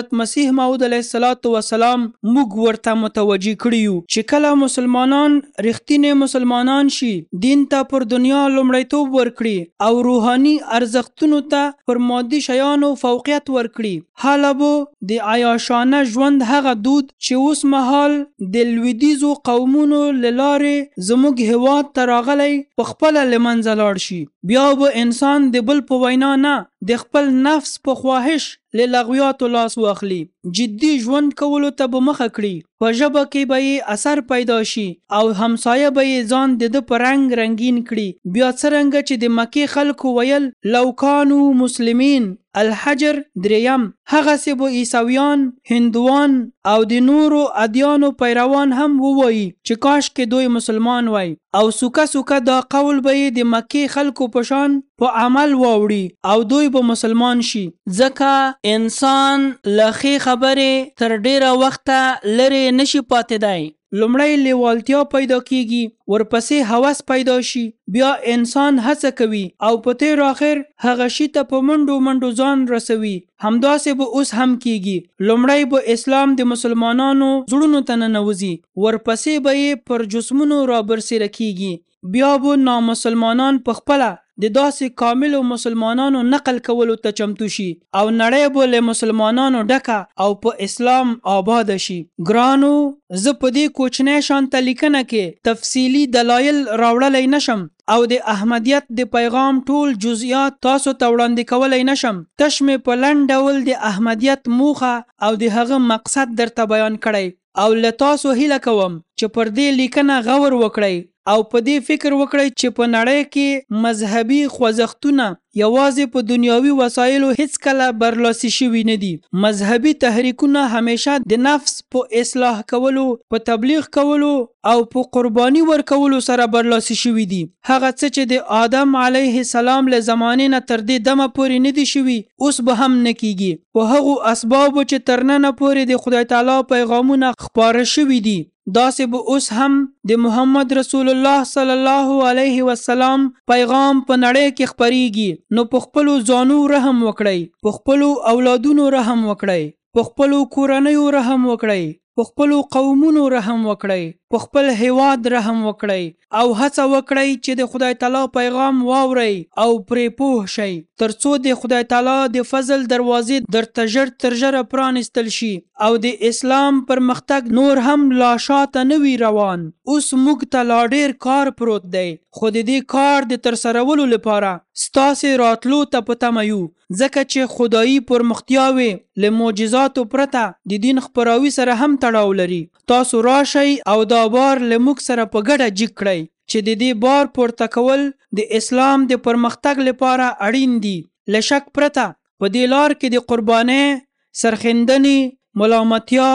حضرت مسیح موعود علیه السلام موږ ورته متوجي کړي یو چې کله مسلمانان رښتینی مسلمانان شي، دین ته پر دنیا لومړیتوب ورکړي او روحاني ارزښتونو ته پر مادي شیانو فوقیت ورکړي، حالا به د عیاشانه ژوند هغه دود چې اوس مهال د لویدیځو قومونو له لارې زموږ هیواد ته راغلی په خپله له منځه لاړ شي. بیا به انسان د بل په وینا نه، د خپل نفس په خواهش له لغویاتو لاس واخلي. جدي ژوند کولو ته به مخه کړي، په ژبه کې به یې اثر پیدا شي او همسایه به یې ځان د ده په رنګ رنګین کړي. بیا څرنګه چې د مکې خلکو ویل لو کانو مسلمین الحجر 3، هغسې به عیسویان، هندوان او د نورو ادیانو پیروان هم ووایي چې کاش کې دوی مسلمان وای، او سوکه سوکه دا قول به یې د مکې خلکو په شان په عمل واوړي او دوی به مسلمان شي. ځکه انسان له ښې خبرې تر ډیره وخته لرې نشي پاتې دی. لومړی لیوالتیا پیدا کیږي، ورپسې هوس پیدا شي، بیا انسان هڅه کوي او په تیر اخر هغه شي ته په منډو ځان رسوي. همداسې به اوس هم کیږي. لومړی به اسلام د مسلمانانو زړونو ته ننوځي، ورپسې به یې پر جسمونو رابرسېره کیږي، بیا به نامسلمانان په خپله د داسې کاملو مسلمانانو نقل کولو ته چمتو شي او نړۍ به له مسلمانانو ډکه او په اسلام آباد شي. ګرانو، زه په دې کوچنی شانته لیکنه کې تفصیلي دلایل راوړلی نشم او د احمدیت د پیغام ټول جزئیات تاسو ته وړاندې کولی نشم. تش مې په لنډ ډول د احمدیت موخه او د هغه مقصد درته بیان کړی او له تاسو هیله کوم چې پر دې لیکنه غور وکړئ او په دې فکر وکړئ چې په نړۍ کې مذهبي خوځښتونه یوازې په دنیاوي وسایلو هیڅ کله برلاسي شوي نه دي. مذهبي تحریکونه همیشه د نفس په اصلاح کولو، په تبلیغ کولو او په قرباني ورکولو سره برلاسي شوي دي. هغه څه چې د آدم علیه السلام له زمانې نه تر دې دمه پورې نه دي شوي، اوس به هم نه کیږي. په هغو اسبابو چې تر ننه پورې د خدای تعالی پیغامونه خپاره شوي دي، داسې به اوس هم د محمد رسول الله صلی الله علیه وسلم پیغام په نړۍ کې خپریږي. نو په خپلو ځانو رحم وکړئ، په خپلو اولادونو رحم وکړئ، په خپلو کورنیو رحم وکړئ، په خپلو قومونو رحم وکړئ، په خپل هیواد رحم وکړئ او هڅه وکړئ چې د خدای تعالی پیغام واورئ او پرې پوه شئ، ترڅو د خدای تعالی د فضل دروازې درته ژر تر ژره پرانستل شي او د اسلام پرمختګ نور هم لا شاته نه وي روان. اوس موږ ته لا ډیر کار پروت دی، خو د دې کار د ترسرولو لپاره ستاسې راتلو ته په تمه یو، ځکه چې خدایي پرمختیاوې له معجزاتو پرته د دین خپراوي سره هم تړاو لري. تاسو راشئ او دا بار له موږ سره په ګډه جګ کړئ چې د دې بار پورته کول د اسلام د پرمختګ لپاره اړین دي. له شک پرته په دې لار کې د قربانۍ، سرښندنې، ملامتیا،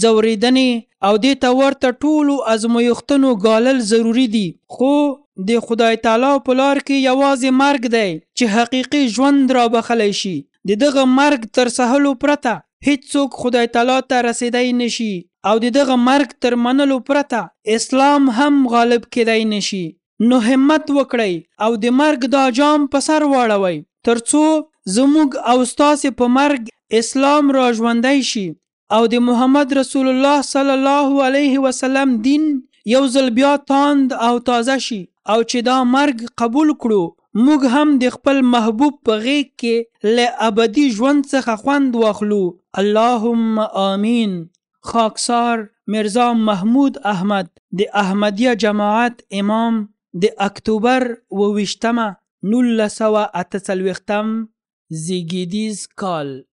ځورېدنې او دې ته ورته ټولو ازمویښتونو ګالل ضروري دي. خو د خدای تعالی په لار کې یوازې مرګ دی چې حقیقي ژوند را بخلی شي. د دغه مرګ تر سهلو پرته هیڅوک خدای تعالی ته رسیدای نشي او د دغه مرګ تر منلو پرته اسلام هم غالب کېدای نشي. نو همت وکړئ او د مرګ دا جام په سر واړوئ ترڅو زموږ او ستاسې په مرګ اسلام را ژوندی شي او د محمد رسول الله صلی الله علیه وسلم دین یو ځل بیا تاند او تازه شي او چې دا مرګ قبول کړو، موږ هم د خپل محبوب په غیږ کې له ابدي ژوند څخه خوند واخلو. اللهم آمین. خاکسار مرزا محمود احمد، د احمدیه جماعت امام، د اکتوبر 28 1948 زیږدیز کال.